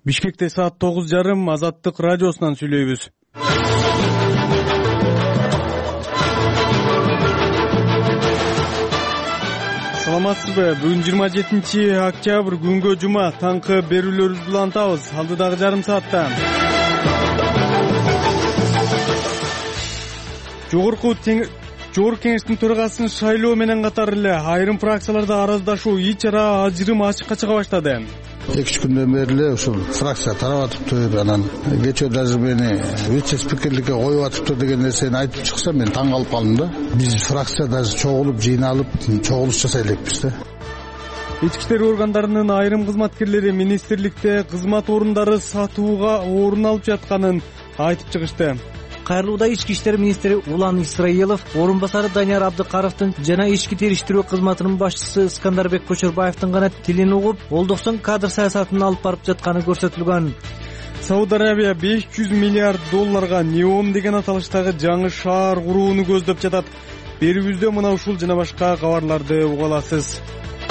Бишкекте саат 9:30 Азаттык радиосунан сүйлөйбүз. Саламатсызбы? Бүгүн 27-октябрь күнгө жума. Таңкы берүүлөрүбүздү улантабыз. Алдыдагы жарым саатта Жогорку кеңештин төрагасын шайлоо менен катар эле айрым фракцияларда араздашуу, ич-ара, ажырым ачыкка чыга баштады. 2 күндөн бери эле ушул фракция тарап атыптыр, анан кечээ даже мени вице-спикерликке коюп атыптыр деген нерсени айтып чыкса мен таң калып калдым да. Биз фракция даже чогулуп, жыйналып, чогулуш жасай элекпиз да. Ички иштер органдарынын айрым кызматкерлери министрликте кызмат орундары сатууга орун алып жатканын айтып чыгышты. Кайрылууда ички иштер министри Улан Исраилов, орун басары Данияр Абдыкаровдун жана ички териштирүү кызматынын башчысы Искандарбек Көчөрбаевдин гана тилин угуп, Олдокстун кадр саясатын алып барып жатканы көрсөтүлгөн. Сауд Арабия $500 миллиард Неом деген аталыштагы жаңы шаар курууну көздөп жатат. Берүүбүздө мына ушул жана башка кабарларды уга аласыз.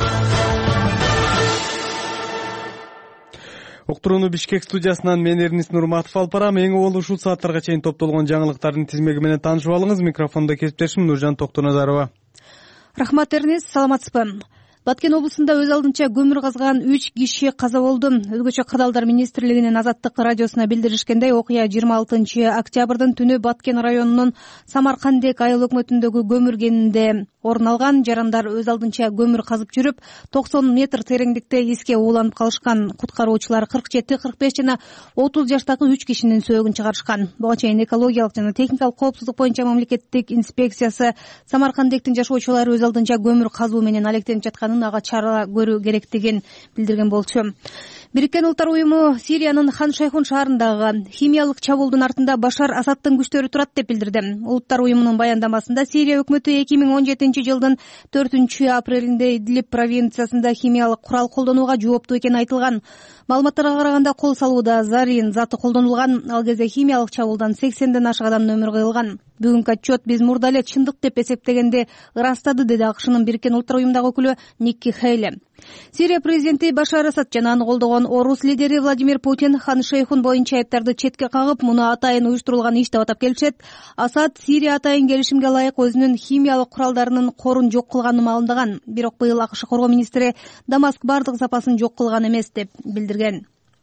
Уктурууну Бишкек студиясынан мен Эрнис Нурматов алып барам. Эң болу ушул сааттарга чейин топтолгон жаңылыктардын тизмеги менен таанышып алыңыз. Микрофондо кесиптешим Нуржан Токтоназарова. Рахмат, Эрнис, саламатсызбы? Баткен облусунда өз алдынча көмүр казган 3 киши каза болду. Өзгөчө кырдаалдар министрлигинин Азаттык радиосуна билдиришкендей, окуя 26-октябрдын түнү Баткен районунун Самаркандек айыл өкмөтүндөгү көмүр кенинде орун алган. Жарандар өз алдынча көмүр казып жүрүп, 90 метр тереңдикте эске ууланып калышкан. Куткаруучулар 47-45 жана 30 жаштагы 3 кишинин сөөгүн чыгарышкан. Буга чейин экологиялык жана техникалык коопсуздук боюнча мамлекеттик инспекциясы Самаркандектин жашоочулары өз алдынча көмүр казуу менен алектенип жатканын, ага чара көрүү керектигин билдирген болчу. Бириккен Улуттар уюму Сириянын Хан Шейхун шаарындагы химиялык чабуулдун артында Башар Асадтын күчтөрү турат деп билдирди. Улуттар уюмунун баяндамасында Сирия өкмөтү 2017-жылдын 4-апрелинде Идлиб провинциясында химиялык курал колдонууга жооптуу экени айтылган. Маалыматтарга караганда кол салууда зарин заты колдонулган. Ал кезде химиялык чабуулдан 80ден ашык адамдын өмүрү кыйылган. Бүгүнкү отчет биз мурда эле чындык деп эсептегенди ырастады, деди АКШнын Бириккен Улуттар уюмундагы өкүлү Никки Хейли. Сирия президенти Башар Асад жана аны колдогон орус лидери Владимир Путин Хан Шейхун боюнча айыптарды четке кагып, муну атайын уюштурулган иш деп атап келишет. Асад Сирия атайын келишимге ылайык өзүнүн химиялык куралдарынын корун жок кылганын маалымдаган. Бирок быйыл АКШ коргоо министри Дамаск бардык запасын жок кылган эмес деп билдирген.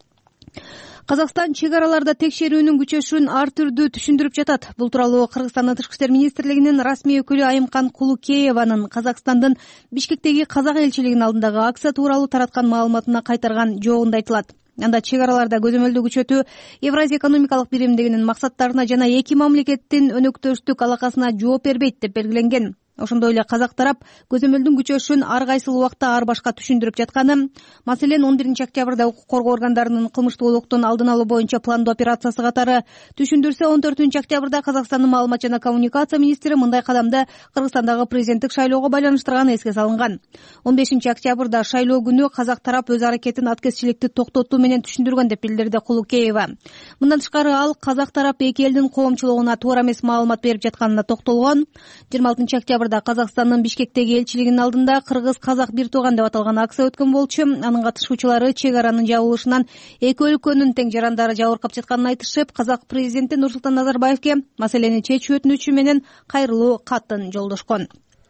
Казакстан чек араларда текшерүүнүн күчөшүн ар түрдүү түшүндүрүп жатат. Бул тууралуу Кыргызстандын Тышкы иштер министрлигинин расмий өкүлү Айымкан Кулукееванын Казакстандын Бишкектеги казак элчилигинин алдындагы акция тууралуу тараткан маалыматына кайтарган жообунда айтылат. Анда чек араларда көзөмөлдү күчөтүү Евразия экономикалык биримдигинин максаттарына жана эки мамлекеттин өнөктөштүк алакасына жооп бербейт деп белгиленген. Ошондой эле казак тарап көзөмөлдүн күчөшүн ар кайсыл убакта ар башка түшүндүрүп жатканы. Маселен, 11-октябрда укук коргоо органдарынын кылмыштуулуктун алдын алуу боюнча пландоо операциясы катары түшүндүрсө, 14-октябрда Казакстандын маалымат жана коммуникация министри мындай кадамды Кыргызстандагы президенттик шайлоого байланыштырганы эске салынган. 15-октябрда шайлоо күнү казак тарап өз аракетин аткезчиликти токтотуу менен түшүндүргөн деп билдирди Кулукеева. Мындан тышкары ал казак тарап эки элдин коомчулугуна туура эмес маалымат берип жатканына токтолгон. 26-октябрда Казакстандын Бишкектеги элчилигинин алдында Кыргыз-казак бир тууган деп аталган акция өткөн болчу. Анын катышуучулары чек аранын жабылышынан эки өлкөнүн тең жарандары жабыркап жатканын айтышып, казак президенти Нурсултан Назарбаевке маселени чечүү өтүнүчү менен кайрылуу катын жолдошкон.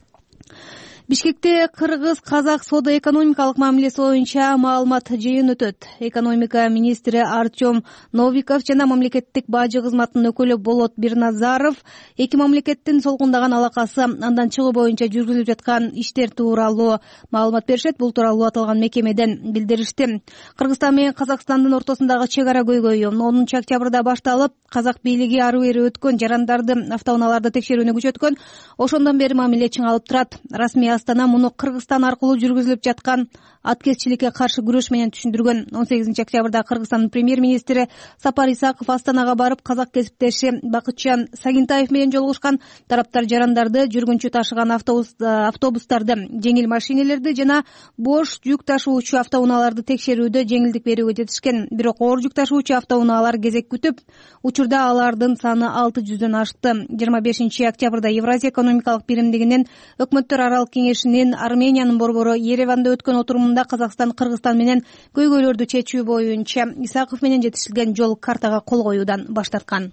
Бишкекте кыргыз-казак соода-экономикалык мамилеси боюнча маалымат жыйын өтөт. Экономика министри Артем Новиков жана мамлекеттик бажы кызматынын өкүлү Болот Бирназаров эки мамлекеттин солгундаган алакасы, андан чыгуу боюнча жүргүзүлүп жаткан иштер тууралуу маалымат беришет. Бул тууралуу аталган мекемеден билдиришти. Кыргызстан менен Казакстандын ортосундагы чек ара көйгөйү 10-октябрда башталып, казак бийлиги ары бери өткөн жарандарды автоунааларда текшерүүнү күчөткөн. Ошондон бери мамиле чыңалып турат. Расмий Астана муну Кыргызстан аркылуу жүргүзүлүп жаткан аткезчиликке каршы күрөш менен түшүндүргөн. 18-октябрда Кыргызстандын премьер-министри Сапар Исаков Астанага барып, казак кесиптеши Бакытжан Сагинтаев менен жолугушкан. Тараптар жарандарды, жүргүнчү ташыган автобустарды, жеңил машинелерди жана бош жүк ташуучу автоунааларды текшерүүдө жеңилдик берүүгө жетишкен. Бирок оор жүк ташуучу автоунаалар кезек күтүп, учурда алардын саны 600дөн ашты. 25-октябрда Евразия экономикалык биримдигинин өкмөттөр аралык кеңешинин Армениянын борбору Ереванда өткөн отурумунда Казакстан, Кыргызстан менен көйгөйлөрдү чечүү боюнча Исаков менен жетишилген жол картага кол коюудан баш тарткан.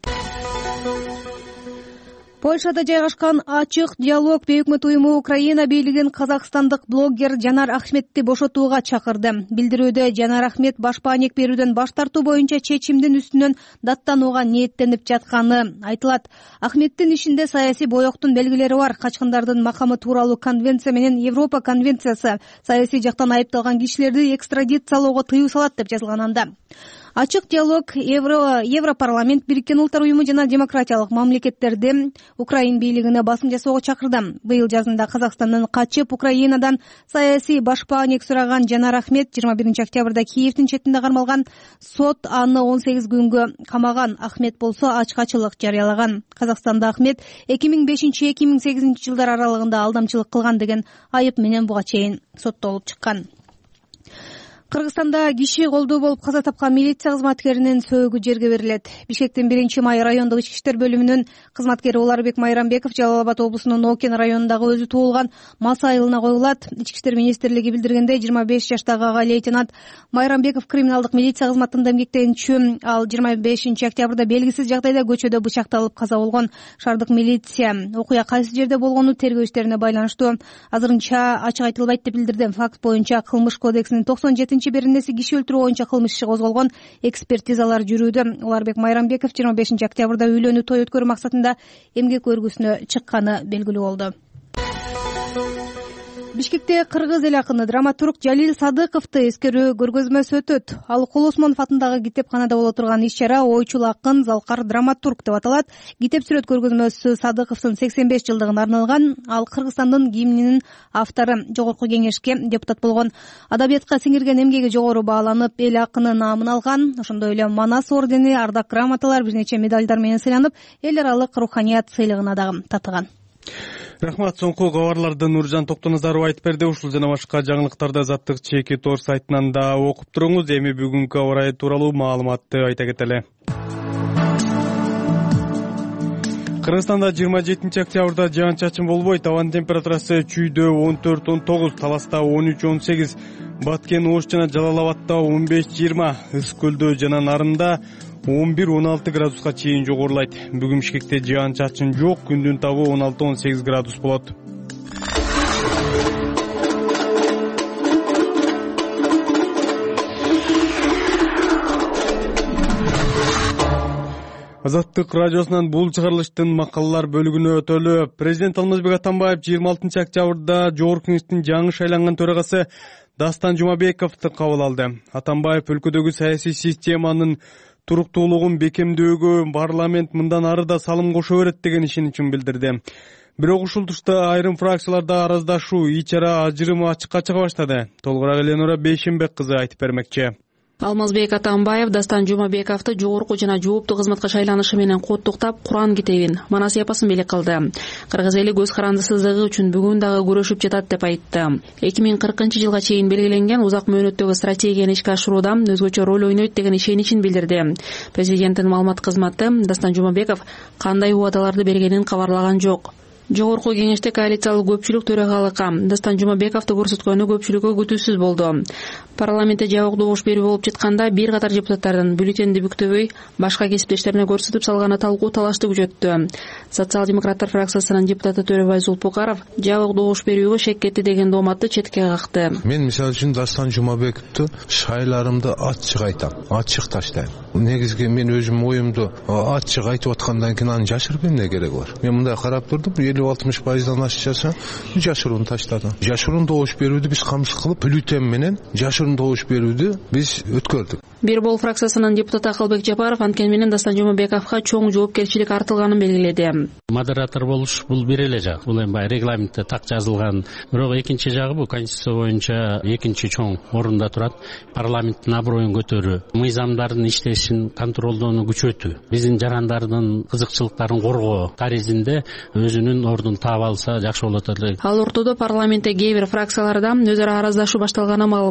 Польшада жайгашкан ачык диалог бейөкмөт уюму Украина бийлигин казакстандык блогер Жанар Ахметти бошотууга чакырды. Билдирүүдө Жанар Ахмет баш паанек берүүдөн баш тартуу боюнча чечимдин үстүнөн даттанууга ниеттенип жатканы айтылат. Ахметтин ишинде саясий боёктун белгилери бар. Качкындардын макамы тууралуу конвенция менен Европа конвенциясы саясий жактан айыпталган кишилерди экстрадициялоого тыюу салат деп жазылган анда. Ачык диалог Европарламент, Бириккен Улуттар уюму жана демократиялык мамлекеттерди Украин бийлигине басым жасоого чакырды. Быйыл жазында Казакстандан качып Украинадан саясий баш паанек сураган Жанар Ахмет 21 октябрда Киевдин четинде кармалган. Сот аны 18 күнгө камаган. Ахмет болсо ачкачылык жарыялаган. Казакстанда Ахмет 2005-2008 жылдар аралыгында алдамчылык кылган деген айып менен буга чейин соттолуп чыккан. Кыргызстанда киши колдоо болуп каза тапкан милиция кызматкеринин сөөгү жерге берилет. Бишкектин 1-май райондук ички иштер бөлүмүнүн кызматкери Уларбек Майрамбеков Жалал Абад облусунун Окен районундагы өзү туулган Мас айылына коюлат. Ички иштер министрлиги билдиргендей, 25 жаштагы ага лейтенант Майрамбеков криминалдык милиция кызматында эмгектенчү. Ал 25 октябрда белгисиз жагдайда көчөдө бычакталып каза болгон. Шаардык милиция окуя кайсы жерде болгону тергөө иштерине байланыштуу азырынча ачык айтылбайт деп билдирди. Факт боюнча Кылмыш кодексинин 97 беренеси киши өлтүрүү боюнча кылмыш иши козголгон. Экспертизалар жүрүүдө. Уларбек Майрамбеков 25 октябрда үйлөнүү той өткөрүү максатында эмгек өргүсүнө чыкканы белгилүү болду. Бишкекте кыргыз эл акыны драматург Жалил Садыковду эскерүү көргөзмөсү өтөт. Ал Кул Осмонов атындагы китепканада боло турган иш-чара ойчул акын, залкар драматург деп аталат. Китеп сүрөт көргөзмөсү Садыковдун 85 жылдыгына арналган. Ал Кыргызстандын гимнинин автору, жогорку кеңешке депутат болгон. Адабиятка сиңирген эмгеги жогору бааланып, эл акыны наамын алган. Ошондой эле Манас ордени, ардак грамоталар, бир нече медальдар менен сыйланып, эл аралык руханият сыйлыгына дагы татыган. Рахмат. Соңку кабарларды Нуржан Токтоназаров айтып берди. Ушул жана башка жаңылыктарды Азаттык чеки тор сайтынан да окуп туруңуз. Эми бүгүнкү аба ырайы тууралуу маалыматты айта кетели. Кыргызстанда 27 октябрда жаан-чачын болбойт. Абанын температурасы чүйдө 14-19, Таласта 13-18, Баткен, Ош жана Жалал Абадда 15-20, Ыс көлдө жана Нарында 11-16 градуска чейин жогорулайт. Бүгүн Бишкекте жаан-чачын жок, күндүн табы 16-18 градус болот. Азаттык радиосунан бул чыгарылыштын макалалар бөлүгүнө өтөлү. Президент Алмазбек Атамбаев 26 октябрда Жогорку Кеңештин жаңы шайланган төрагасы Дастан Жумабековду кабыл алды. Атамбаев өлкөдөгү саясий системанын туруктуулугун бекемдөөгө парламент мындан ары да салым кошо берет деген ишенимин билдирди. Бирок ушул тушта айрым фракцияларда араздашуу, ичара ажырым ачыкка чыга баштады. Толугураак Эленора Бейшенбек кызы айтып бермекчи. Алмазбек Атамбаев Дастан Жумабековду жогорку жана жооптуу кызматка шайланышы менен куттуктап, Куран китебин, Манас япасын белек кылды. Кыргыз эли көз карандысыздыгы үчүн бүгүн дагы күрөшүп жатат деп айтты. 2040 жылга чейин белгиленген узак мөөнөттөгү стратегияны ишке ашырууда өзгөчө роль ойнойт деген ишеничин билдирди. Президенттин маалымат кызматы Дастан Жумабеков кандай убадаларды бергенин кабарлаган жок. Жогорку кеңеште коалициялык көпчүлүк төрагалыкка Дастан Жумабековду көрсөткөнү көпчүлүккө күтүүсүз болду. Парламентте жабык добуш берүү болуп жатканда бир катар депутаттардын бюллетенди бүктөбөй башка кесиптештерине көрсөтүп салганы талкуу талашты күчөттү. Социал-демократтар фракциясынын депутаты Төрөбай Зулпукаров жабык добуш берүүгө шек кетти деген дооматты четке какты. Мен мисалы үчүн Дастан Жумабековду шайларымды ачык айтам, ачык таштайм. Негизги мен өзүм оюмду ачык айтып аткандан кийин аны жашырып эмне кереги бар? Мен мындай карап турдум, 50-60%дан ашчаса жашыруун таштадым. Жашыруун добуш берүүдү биз камсыз кылып, бюллетен менен жашыруун добуш берүүдү биз өткөрдүк. Бир бол фракциясынын депутаты Акылбек Жапаров анткени менен Дастан Жумабековго чоң жоопкерчилик артылганын белгиледи. Модератор болуш бул бир эле жак. Бул эми баягы регламентте так жазылган. Бирок экинчи жагы бул конституция боюнча экинчи чоң орунда турат. Парламенттин аброюн көтөрүү, мыйзамдардын иштешин контролдоону күчөтүү, биздин жарандардын кызыкчылыктарын коргоо таризинде өзүнүн ордун таап алса жакшы болот эле. Ал ортодо парламентте кээ бир фракцияларда өз ара араздашуу башталганы маалым болду.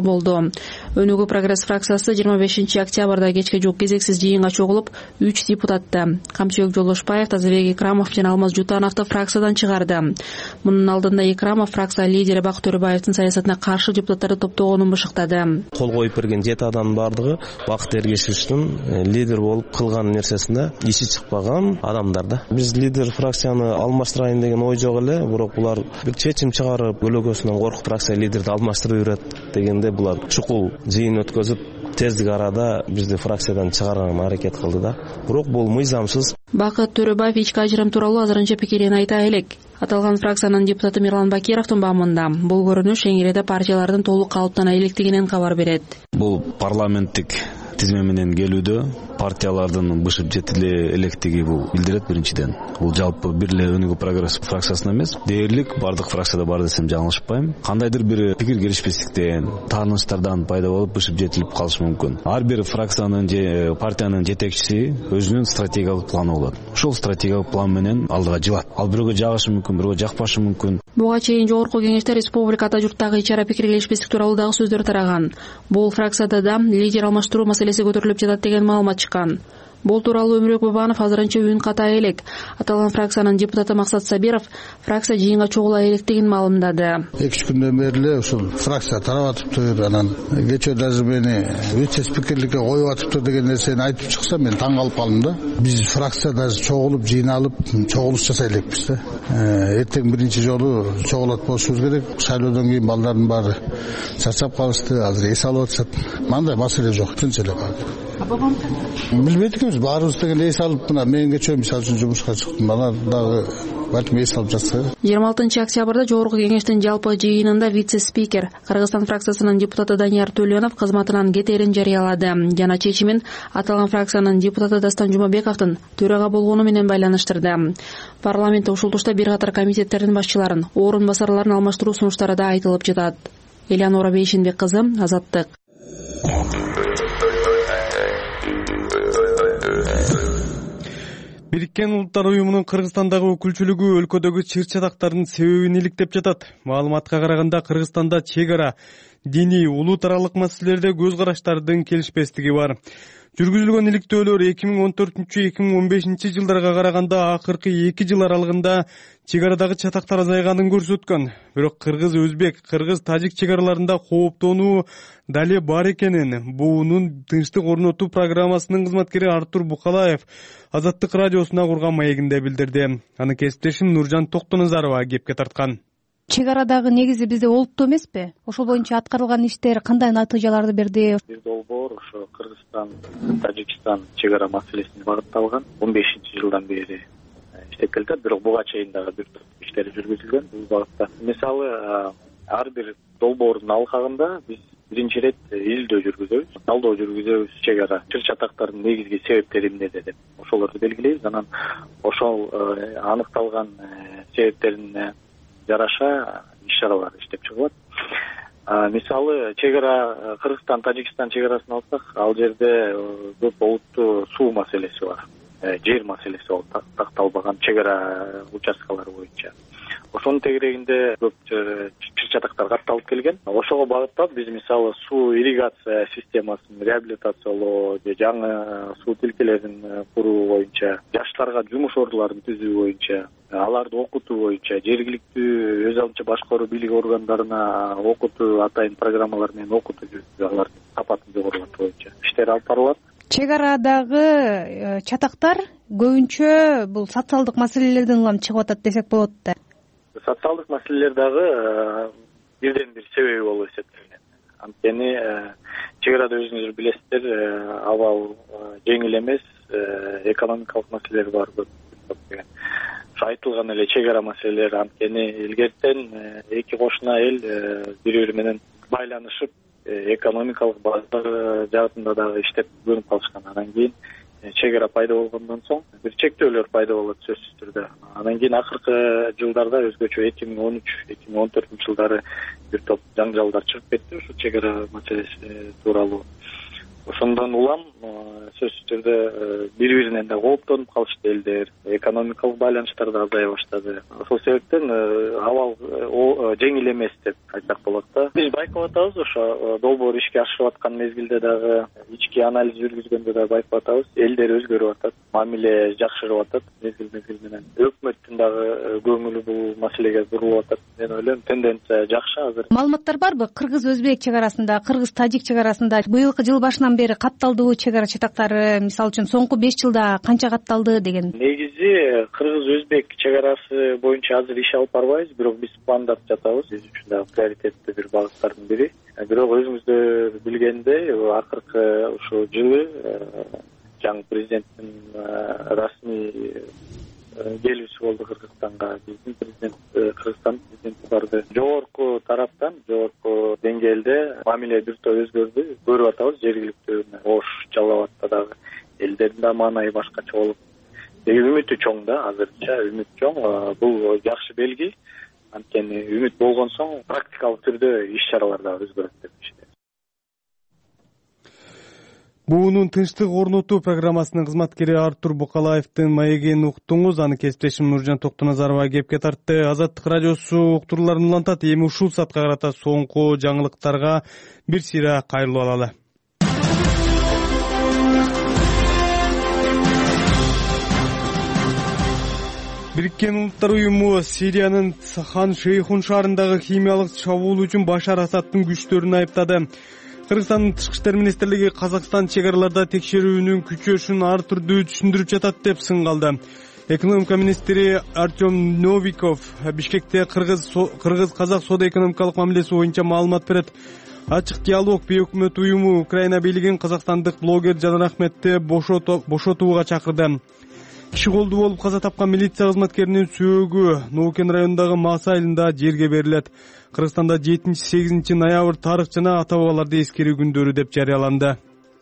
Өнүгүү прогресс фракциясы 25 октябрда кечке жук кезексиз жыйынга чогулуп 3 депутатты Камчыбек Жолдошбаев, Тазабек Икрамов жана Алмаз Жутановду фракциядан чыгарды. Мунун алдында Икрамов фракция лидери Бакыт Төрөбаевдин саясатына каршы депутаттарды топтогонун бышыктады. Кол коюп берген 7 адамдын бардыгы Бакыт Эргешевичтин лидер болуп кылган нерсесине иши чыкпаган адамдар да. Биз лидер фракцияны алмаштырайын деген ой жок эле, бирок булар бир чечим чыгарып, өлөгөсүнөн коркуп фракция лидерди алмаштырып жүрөт дегенде булар чукул жыйын өткөзүп тездик арада бизди фракциядан чыгарганга аракет кылды да. Бирок бул мыйзамсыз. Бакыт Төрөбаев ички ажырым тууралуу азырынча пикирин айта элек. Аталган фракциянын депутаты Мирлан Бакировдун баамында бул көрүнүш Эңиреде партиялардын толук калыптана электигинен кабар берет. Бул парламенттик тизме менен келүүдө партиялардын бышып жетиле электиги бул билдирет. Биринчиден, бул жалпы бир эле өнүгүү прогресс фракциясына эмес, дээрлик бардык фракцияда бар десем жаңылышпайм. Кандайдыр бир пикир келишпестиктен, таарынычтардан пайда болуп бышып жетилип калышы мүмкүн. Ар бир фракциянын же партиянын жетекчиси өзүнүн стратегиялык планы болот. Ошол стратегиялык план менен алдыга жылат. Ал бирөөгө жагышы мүмкүн, бирөөгө жакпашы мүмкүн. Буга чейин жогорку кеңеште республика ата журттагы ичара пикир келишпестик тууралуу дагы сөздөр тараган. Бул фракцияда да лидер алмаштыруу маселеси көтөрүлүп жатат деген маалымат чыккан. Бул тууралуу Өмүрөк Бабанов азырынча үн ката элек. Аталган фракциянын депутаты Максат Сабиров фракция жыйынга чогула электигин маалымдады. 2 күндөн бери эле ушул фракция тарап атыптыр, анан кечээ даже мени вице-спикерликке коюп атыптыр деген нерсени айтып чыкса мен таң калып калдым да. Биз фракция даже чогулуп, жыйналып, чогулуш жасай элекпиз да. Эртең биринчи жолу чогулат болушубуз керек. Шайлоодон кийин балдардын баары чарчап калышты, азыр эс алып атышат. Мындай маселе жок, тынч эле калды. Билбейт экенбиз, баарыбыз деген эс алып, мына мен кечээ мисалы үчүн жумушка чыктым, ана дагы балким эс алып жатса. 26 октябрда жогорку кеңештин жалпы жыйынында вице-спикер Кыргызстан фракциясынын депутаты Данияр Төлөнов кызматынан кетерин жарыялады жана чечимин аталган фракциянын депутаты Дастан Жумабековдун төрага болгону менен байланыштырды. Парламентте ушул тушта бир катар комитеттердин башчыларын, орун басарларын алмаштыруу сунуштары да айтылып жатат. Элеонора Бейшенбек кызы, Азаттык. Бириккен Улуттар Уюмунун Кыргызстандагы өкүлчүлүгү өлкөдөгү чыр-чатактардын себебин иликтеп жатат. Маалыматка караганда Кыргызстанда чек ара, диний, улут аралык маселелерде көз караштардын келишпестиги бар. Жүргүзүлгөн иликтөөлөр 2014-2015 жылдарга караганда акыркы 2 жыл аралыгында чек арадагы чатактар азайганын көрсөткөн. Бирок кыргыз, өзбек, кыргыз, тажик чек араларында кооптонуу дале бар экенин буунун тынчтык орнотуу программасынын кызматкери Артур Букалаев Азаттык радиосуна курган маегинде билдирди. Аны кесиптешим Нуржан Токтоназарова кепке тарткан. Чек арадагы негизи бизде олуттуу эмеспи? Ошол боюнча аткарылган иштер кандай натыйжаларды берди? Бир долбоор ошо Кыргызстан, Тажикстан чек ара маселесине багытталган 15-жылдан бери иштеп келет. Бирок буга чейин дагы бир топ иштер жүргүзүлгөн бул багытта. Мисалы, ар бир долбоордун алкагында биз биринчи ирет изилдөө жүргүзөбүз, талдоо жүргүзөбүз, чек ара чыр-чатактардын негизги себептери эмнеде деп ошолорду белгилейбиз. Анан ошол аныкталган себептерине жараша иш-чаралар иштеп чыгылат. Мисалы, чек ара Кыргызстан, Тажикстан чек арасын алсак, ал жерде көп олуттуу суу маселеси бар, жер маселеси болуп такталбаган чек ара участкалары боюнча. Ошонун тегерегинде көп чыр-чатактар катталып келген. Ошого багыттап биз мисалы суу ирригация системасын реабилитациялоо, жаңы суу тилкелерин куруу боюнча, жаштарга жумуш ордуларын түзүү боюнча, аларды окутуу боюнча, жергиликтүү өз алдынча башкаруу бийлик органдарына окутуу, атайын программалар менен окутуу жүргүзүү, алардын сапатын жогорулатуу боюнча иштер алып барылат. Чек арадагы чатактар көбүнчө бул социалдык маселелерден улам чыгып атат десек болот да. Социалдык маселелер дагы бирден бир себеби болуп эсептелинет. Анткени чек арада өзүңүздөр билесиздер, абал жеңил эмес, экономикалык маселелер бар көп деген. Айтылган эле чек ара маселелери анткени илгертен эки кошуна эл бири-бири менен байланышып, экономикалык базар жаатында дагы иштеп көнүп калышкан. Анан кийин чек ара пайда болгондон соң бир чектөөлөр пайда болот сөзсүз түрдө. Анан кийин акыркы жылдарда өзгөчө 2013-2014 жылдары бир топ жаңжалдар чыгып кетти ушу чек ара маселеси тууралуу. Ошондон улам сөзсүз түрдө бири биринен да кооптонуп калышты элдер, экономикалык байланыштар да азая баштады. Ошол себептен абал жеңил эмес деп айтсак болот да. Биз байкап атабыз, ошо долбоор ишке ашырып аткан мезгилде дагы, ички анализ жүргүзгөндө да байкап атабыз. Элдер өзгөрүп атат, мамиле жакшырып атат мезгил менен. Өкмөттүн дагы көңүлү бул маселеге бурулуп атат. Мен ойлойм, тенденция жакшы азыр. Маалыматтар барбы? Кыргыз-өзбек чек арасында, кыргыз-тажик чек арасында быйылкы жыл башынан бери катталдыбы чек ара чатактары, мисалы үчүн соңку 5 жылда канча катталды деген? Негизи кыргыз-өзбек чек арасы боюнча азыр иш алып барбайбыз, бирок биз пландап жатабыз. Биз үчүн да приоритеттүү бир багыттардын бири. Бирок өзүңүздөр билгендей, акыркы ушул жылы жаңы президенттин расмий келүүсү болду Кыргызстанга. Биздин президент, Кыргызстан президенти барды. Жогорку тараптан, жогорку деңгээлде мамиле биртөө өзгөрдү. Көрүп атабыз, жергиликтүү Ош, Жалал Абадта дагы элдердин да маанайы башкача болуп. Үмүтү чоң да, азырча үмүт чоң. Бул жакшы белги. Анткени үмүт болгон соң практикалык түрдө иш-чаралар да өзгөрөт деп ишенем. Буунун тынчтык орнотуу программасынын кызматкери Артур Букалаевдин маегин уктуңуз. Аны кесиптешим Нуржан Токтоназарова кепке тартты. Азаттык радиосу уктурууларын улантат. Эми ушул саатка карата соңку жаңылыктарга бир сыйра кайрылып алалы. Бириккен Улуттар уюму Сириянын Хан Шейхун шаарындагы химиялык чабуул үчүн Башар Асадтын күчтөрүн айыптады. Кыргызстандын Тышкы иштер министрлиги Казакстан чек араларда текшерүүнүн күчөшүн ар түрдүү түшүндүрүп жатат деп сынгалды. Экономика министри Артем Новиков Бишкекте Кыргыз-Казак соода-экономикалык мамилеси боюнча маалымат берет. Ачык диалог бейөкмөт уюму Украина бийлигин казакстандык блогер Жанар Ахметти бошотууга чакырды. Киши колдуу болуп каза тапкан милиция кызматкеринин сөөгү Нуукен районундагы Мас айылында жерге берилет. Кыргызстанда 7-8 ноябрь тарых жана ата бабаларды эскерүү күндөрү деп жарыяланды.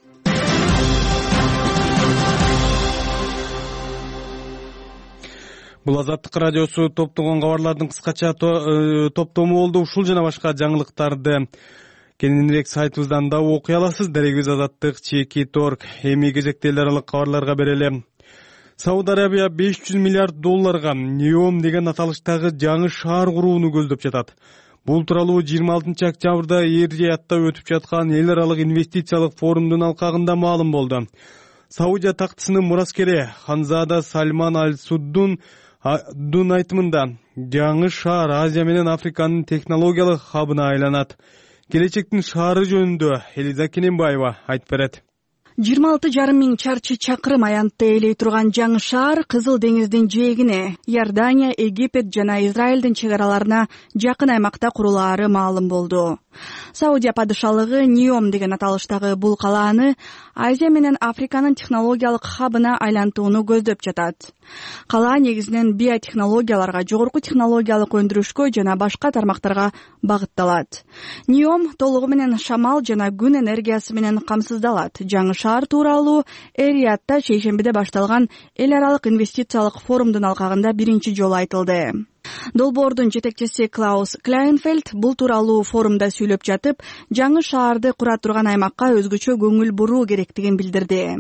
Бул Азаттык радиосу топтогон кабарлардын кыскача топтому болду. Ушул жана башка жаңылыктарды кененирээк сайтыбыздан да окуй аласыз. Дарегибиз Азаттык.org. Эми кезекте эл аралык кабарларга берели. Сауд Арабия 500 миллиард долларга Неом деген аталыштагы жаңы шаар курууну көздөп жатат. Бул тууралуу 26 октябрда Эр-Риядда өтүп жаткан эл аралык инвестициялык форумдун алкагында маалым болду. Саудия тактысынын мураскери Ханзада Сальман Аль-Суддун айтымында жаңы шаар Азия менен Африканын технологиялык хабына айланат. Келечектин шаары жөнүндө Элиза Кененбаева айтып берет. 26,5 миң чарчы чакырым аянтты ээлей турган жаңы шаар Кызыл деңиздин жээгине, Иордания, Египет жана Израилдин чек араларына жакын аймакта курулаары маалым болду. Саудия падышалыгы Неом деген аталыштагы бул калааны Азия менен Африканын технологиялык хабына айлантууну көздөп жатат. Калаа негизинен биотехнологияларга, жогорку технологиялык өндүрүшкө жана башка тармактарга багытталат. Неом толугу менен шамал жана күн энергиясы менен камсыздалат. Жаңы шаар тууралуу Эр-Риядда шейшембиде башталган эл аралык инвестициялык форумдун алкагында биринчи жолу айтылды. Долбоордун жетекчиси Клаус Клайнфельд бул тууралуу форумда сүйлөп жатып, жаңы шаарды кура турган аймакка өзгөчө көңүл буруу керектигин билдирди.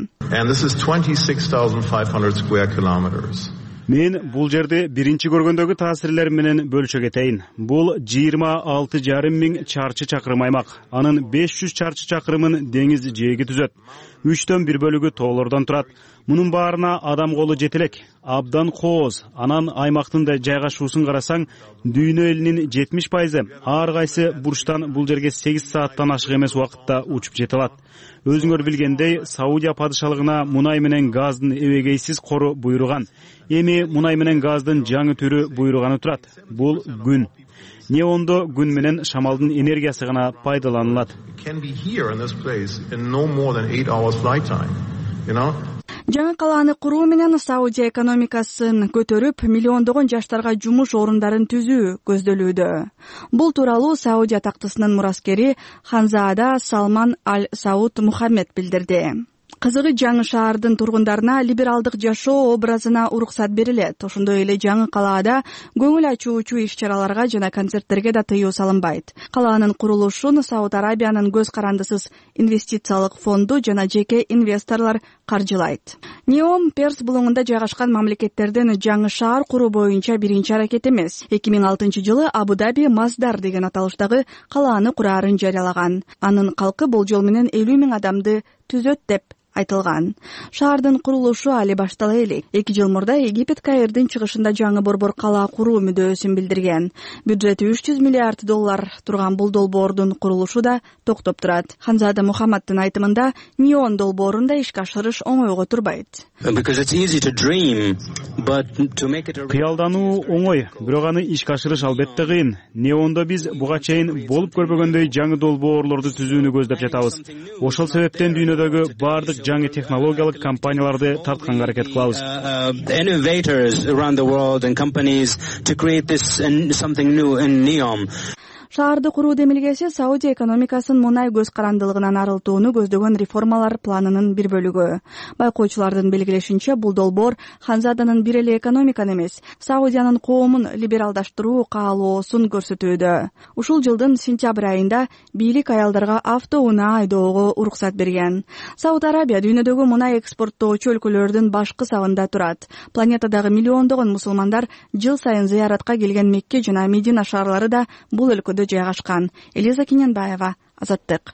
Мен бул жерди биринчи көргөндөгү таасирлер менен бөлүшө кетейин. Бул 26,5 миң чарчы чакырым аймак. Анын 500 чарчы чакырымын деңиз жээги түзөт. 3/1 бөлүгү тоолордон турат. Мунун баарына адам колу жете элек. Абдан кооз. Анан аймактын да жайгашуусун карасаң, дүйнө элинин 70% ар кайсы бурчтан бул жерге 8 сааттан ашык эмес убакытта учуп жете алат. Өзүңөр билгендей, Саудия падышалыгына мунай менен газдын эбегейсиз кору буйруган. Эми мунай менен газдын жаңы түрү буйруганы турат. Бул күн. Неондо күн менен шамалдын энергиясы гана пайдаланылат. Жаңы калааны куруу менен Саудия экономикасын көтөрүп, миллиондогон жаштарга жумуш орундарын түзүү көздөлүүдө. Бул тууралуу Саудия тактысынын мураскери Ханзада Салман Аль-Сауд Мухаммед билдирди. Кызыгы жаңы шаардын тургундарына либералдык жашоо образына уруксат берилет. Ошондой эле жаңы калаада көңүл ачуучу иш-чараларга жана концерттерге да тыюу салынбайт. Калаанын курулушун Сауд Арабиянын көз карандысыз инвестициялык фонду жана жеке инвесторлор каржылайт. Неом Перс булуңунда жайгашкан мамлекеттердин жаңы шаар куруу боюнча биринчи аракет эмес. 2006-жылы Абу-Даби Маздар деген аталыштагы калааны кураарын жарыялаган. Анын калкы болжол менен 50 000 адамды түзөт деп айтылган. Шаардын курулушу али баштала элек. 2 жыл мурда Египет Каирдин чыгышында жаңы борбор калаа куруу мүдөөсүн билдирген. Бюджети $300 миллиард турган бул долбоордун курулушу да токтоп турат. Ханзада Мухаммаддын айтымында Неон долбоорунда ишке ашырыш оңойго турбайт. Кыялдануу оңой, бирок аны ишке ашырыш албетте кыйын. Неондо биз буга чейин болуп көрбөгөндөй жаңы долбоорлорду түзүүнү көздөп жатабыз. Ошол себептен дүйнөдөгү баардык жаңы технологиялык компанияларды тартканга аракет кылабыз. Шаарды куруу демилгеси Саудия экономикасын мунай көз карандылыгынан арылтууну көздөгөн реформалар планынын бир бөлүгү. Байкоочулардын белгилешинче, бул долбоор Ханзаданын бир эле экономиканы эмес, Саудиянын коомун либералдаштыруу каалоосун көрсөтүүдө. Ушул жылдын сентябрь айында бийлик аялдарга автоунаа айдоого уруксат берген. Сауд Арабия дүйнөдөгү мунай экспорттоочу өлкөлөрдүн башкы сабында турат. Планетадагы миллиондогон мусулмандар жыл сайын зыяратка келген Мекке жана Медина шаарлары да бул өлкөдө жайгашкан. Элиза Кененбаева, Азаттык.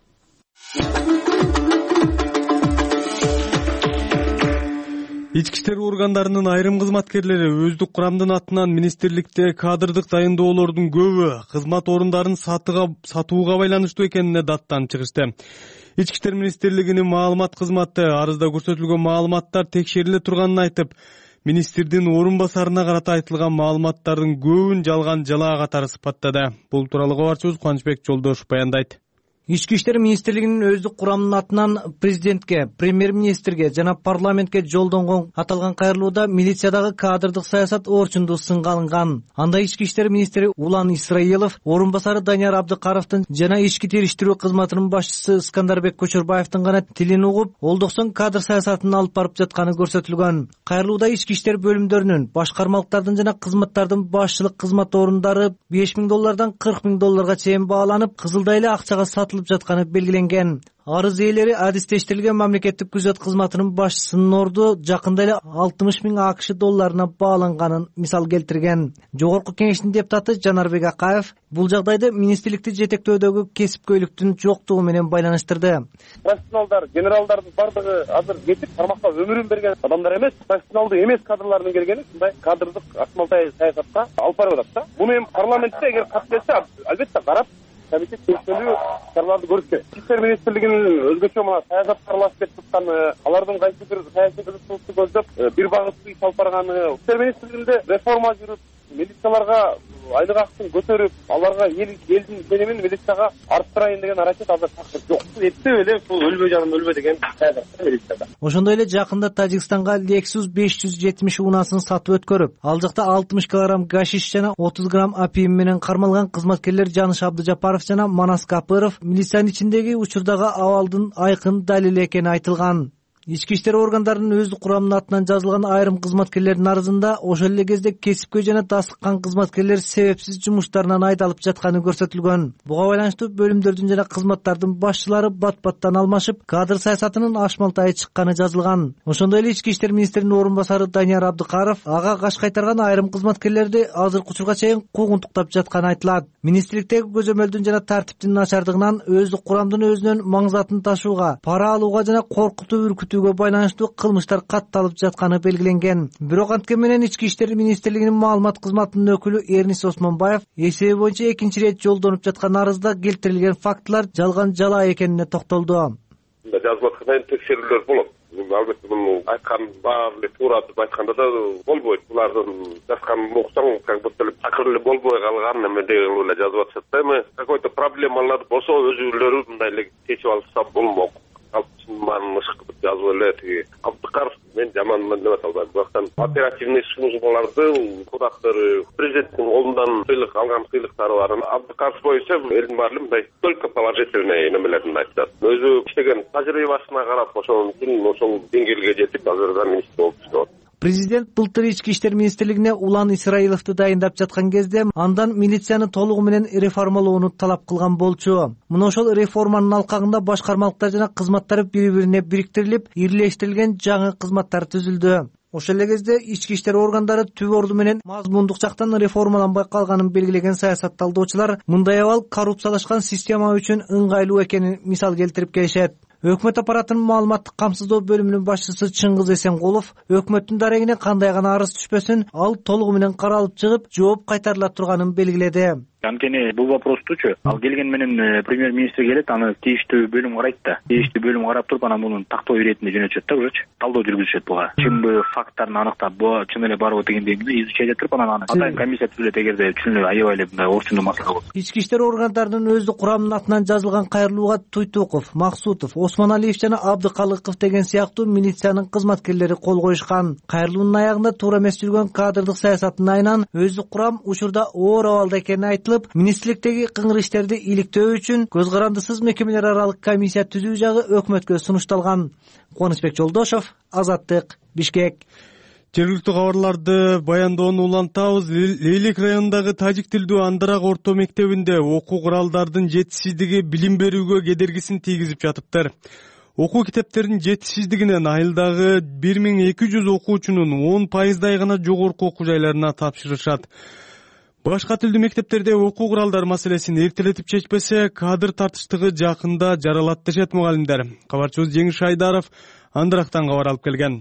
Ички иштер органдарынын айрым кызматкерлери өздүк курамдын атынан министрликте кадрдык дайындоолордун көбү кызмат орундарын сатууга байланыштуу экенине даттанып чыгышты. Ички иштер министрлигинин маалымат кызматы арызда көрсөтүлгөн маалыматтар текшериле турганын айтып, министрдин орун басарына карата айтылган маалыматтардын көбүн жалган жалаа катары сыпаттады. Бул тууралуу кабарчыбыз Кубанычбек Жолдошов баяндайт. Ички иштер министрлигинин өздүк курамынын атынан президентке, премьер-министрге жана парламентке жолдонгон аталган кайрылууда милициядагы кадрдык саясат орчунду сынга алынган. Анда ички иштер министри Улан Исраилов, орун басары Данияр Абдыкаровдун жана ички териштирүү кызматынын башчысы Искандарбек Кочорбаевдин гана тилин угуп, олдоксон кадр саясатын алып барып жатканы көрсөтүлгөн. Кайрылууда ички иштер бөлүмдөрүнүн, башкармалыктардын жана кызматтардын башчылык кызмат орундары $5,000 $40,000 чейин бааланып, кызылдай эле акчага сатылып жатканы белгиленген. Арыз ээлери адистештирилген мамлекеттик күзөт кызматынын башчысынын орду жакында эле $60,000 бааланганын мисал келтирген. Жогорку кеңештин депутаты Жанарбек Акаев бул жагдайды министрликти жетектөөдөгү кесипкөйлүктүн жоктугу менен байланыштырды. Профессионалдар, генералдардын бардыгы азыр кетип, тармакка өмүрүн берген адамдар эмес, профессионалдуу эмес кадрлардын келгени ушундай кадрдык акмалтай саясатка алып барып атат да. Муну эми парламентте эгер кат келсе, албетте карап комитет текшерүү чараларды көрүш керек. Ички иштер министрлигинин өзгөчө мына саясатка аралашып кетип атканы, алардын кайсы бир саясий кызыкчылыкты көздөп бир багыттуу иш алып барганы, ички иштер министрлигинде реформа жүрүп, милицияларга айлык акысын көтөрүп, аларга элдин сенемин милицияга арттырайын деген аракет азыр такыр жок. Эптеп эле бул өлбөй жаным өлбөй деген саясат милицияда. Ошондой эле жакында Тажикстанга Lexus 570 унасын сатып өткөрүп, ал жакта 60 кг гашиш жана 30 грамм апиум менен кармалган кызматкерлер Жаныш Абдыжапаров жана Манас Капыров милициянын ичиндеги учурдагы абалдын айкын далили экени айтылган. Ички иштер органдарынын өздүк курамынын атынан жазылган айрым кызматкерлердин арызында ошол эле кезде кесипкөй жана тасыккан кызматкерлер себепсиз жумуштарынан айдалып жатканы көрсөтүлгөн. Буга байланыштуу бөлүмдөрдүн жана кызматтардын башчылары бат-баттан алмашып, кадр саясатынын ашмалтайы чыкканы жазылган. Ошондой эле ички иштер министринин орун басары Данияр Абдыкаров ага каш кайтарган айрым кызматкерлерди азыркы учурга чейин куугунтуктап жатканы айтылат. Министрликтеги көзөмөлдүн жана тартиптин начардыгынан өздүк курамдын өзүнөн маңызатын ташууга, пара алууга жана коркутуу үркүтүүгө байланыштуу кылмыштар катталып жатканы белгиленген. Бирок анткени менен ички иштер министрлигинин маалымат кызматынын өкүлү Эрнис Осмонбаев эсеби боюнча экинчи ирет жолдонуп жаткан арызда келтирилген фактылар жалган жалаа экенине токтолду. Жазылып аткан текшерүүлөр болот. Албетте муну айткан баары эле туура деп айтканда да болбойт. Булардын жазганын окусаң, как будто эле такыр эле болбой калган эме деген эле жазып атышат да. Эми какой-то проблемалар болсо өзүлөрү мындай эле чечип алышса болмок. Алпысман мышкы деп жазып эле тиги Абдыкаров мен жаман деп аталбайм. Бирок оперативный службаларды кудактары президенттин колундан сыйлык алган сыйлыктары бар. Абдыкаров боюнча элдин баары мындай только положительный немелерин айтат. Өзү иштеген тажрыйбасына карап ошол деңгээлге жетип азырда министр болуп иштеп. Президент былтыр ички иштер министрлигине Улан Исраиловду дайындап жаткан кезде андан милицияны толугу менен реформалоону талап кылган болчу. Мына ошол реформанын алкагында башкармалыктар жана кызматтар бири-бирине бириктирилип, ирлештирилген жаңы кызматтар түзүлдү. Ошол эле кезде ички иштер органдары түп орду менен мазмундук жактан реформаланбай калганын белгилеген саясат талдоочулар мындай абал коррупциялашкан система үчүн ыңгайлуу экенин мисал келтирип келишет. Өкмөт аппаратынын маалыматтык камсыздоо бөлүмүнүн башчысы Чыңгыз Эсенкулов өкмөттүн дарегине кандай гана арыз түшпөсүн, ал толугу менен каралып чыгып, жооп кайтарыла турганын белгиледи. Анткени бул вопростучу ал келген менен премьер-министр келет, аны тийиштүү бөлүм карайт да. Тийиштүү бөлүм карап туруп, анан мунун тактоо иретинде жөнөтүшөт да, ужочу. Талдоо жүргүзүшөт буга. Чынбы факттарын аныктап, бу чын эле барбы дегендегини изучать этип, анан аны атайын комиссия түзүлөт эгерде чын эле аябай эле мындай орчундуу маселе болсо. Ички иштер органдарынын өздүк курамынын атынан жазылган Кайрылууга Туйтуков, Максутов, Осмоналиев жана Абдыкалыков деген сыяктуу милициянын кызматкерлери кол коюшкан. Кайрылуунун аягында туура эмес жүргөн кадрдык саясаттын айынан өздүк курам учурда оор абалда экени айтылып, министрликтеги кыңгыр иштерди иликтөө үчүн көз карандысыз мекемелер аралык комиссия түзүү жагы өкмөткө сунушталган. Кубанычбек Жолдошов, Азаттык, Бишкек. Жергиликтүү кабарларды баяндоону улантабыз. Лейлек районундагы тажик тилдүү Андарак орто мектебинде окуу куралдардын жетишсиздиги билим берүүгө кедергисин тийгизип жатыптыр. Окуу китептердин жетишсиздигинен айылдагы 1200 окуучунун 10% гана жогорку окуу жайларына тапшырышат. Башка тилдүү мектептерде окуу куралдары маселесин эртелетип чечпесе, кадр тартыштыгы жакында жаралат дешет мугалимдер. Кабарчыбыз Жеңиш Айдаров Андарактан кабар алып келген.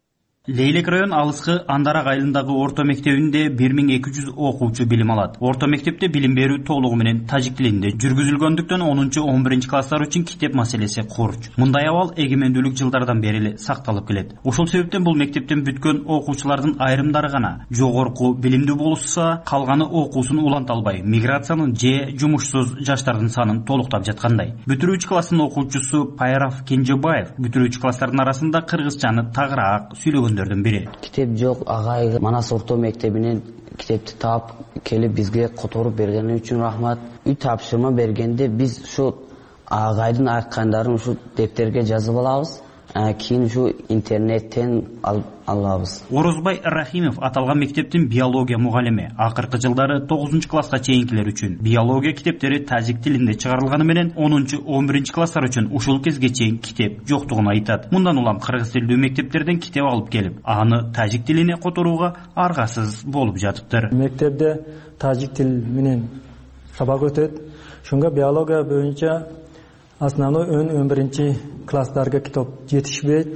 Лейлек район алыскы Андарак айылындагы орто мектебинде 1200 окуучу билим алат. Орто мектепте билим берүү толугу менен тажик тилинде жүргүзүлгөндүктөн 10-11 класстар үчүн китеп маселеси курч. Мындай абал эгемендүүлүк жылдардан бери эле сакталып келет. Ошол себептен бул мектептен бүткөн окуучулардын айрымдары гана жогорку билимдүү болушса, калганы окуусун уланта албай, миграциянын же жумушсуз жаштардын санын толуктап жаткандай. Бүтүрүүчү класстын окуучусу Пайров Кенжебаев бүтүрүүчү класстардын арасында кыргызчаны тагыраак сүйлөгөн бири. Китеп жок, агай Манас орто мектебинен китепти таап келип бизге которуп бергени үчүн рахмат. Үй тапшырма бергенде биз ушу агайдын айткандарын ушу дептерге жазып алабыз. Кийин ушу интернеттен алабыз. Орозбай Рахимов аталган мектептин биология мугалими. Акыркы жылдары 9-класска чейинкилер үчүн биология китептери тажик тилинде чыгарылганы менен 10-11 класстар үчүн ушул кезге чейин китеп жоктугун айтат. Мындан улам кыргыз тилдүү мектептерден китеп алып келип, аны тажик тилине которууга аргасыз болуп жатыптыр. Мектепте тажик тил менен сабак өтөт. Шунга биология боюнча основной 11 класстарга китап жетишпейт.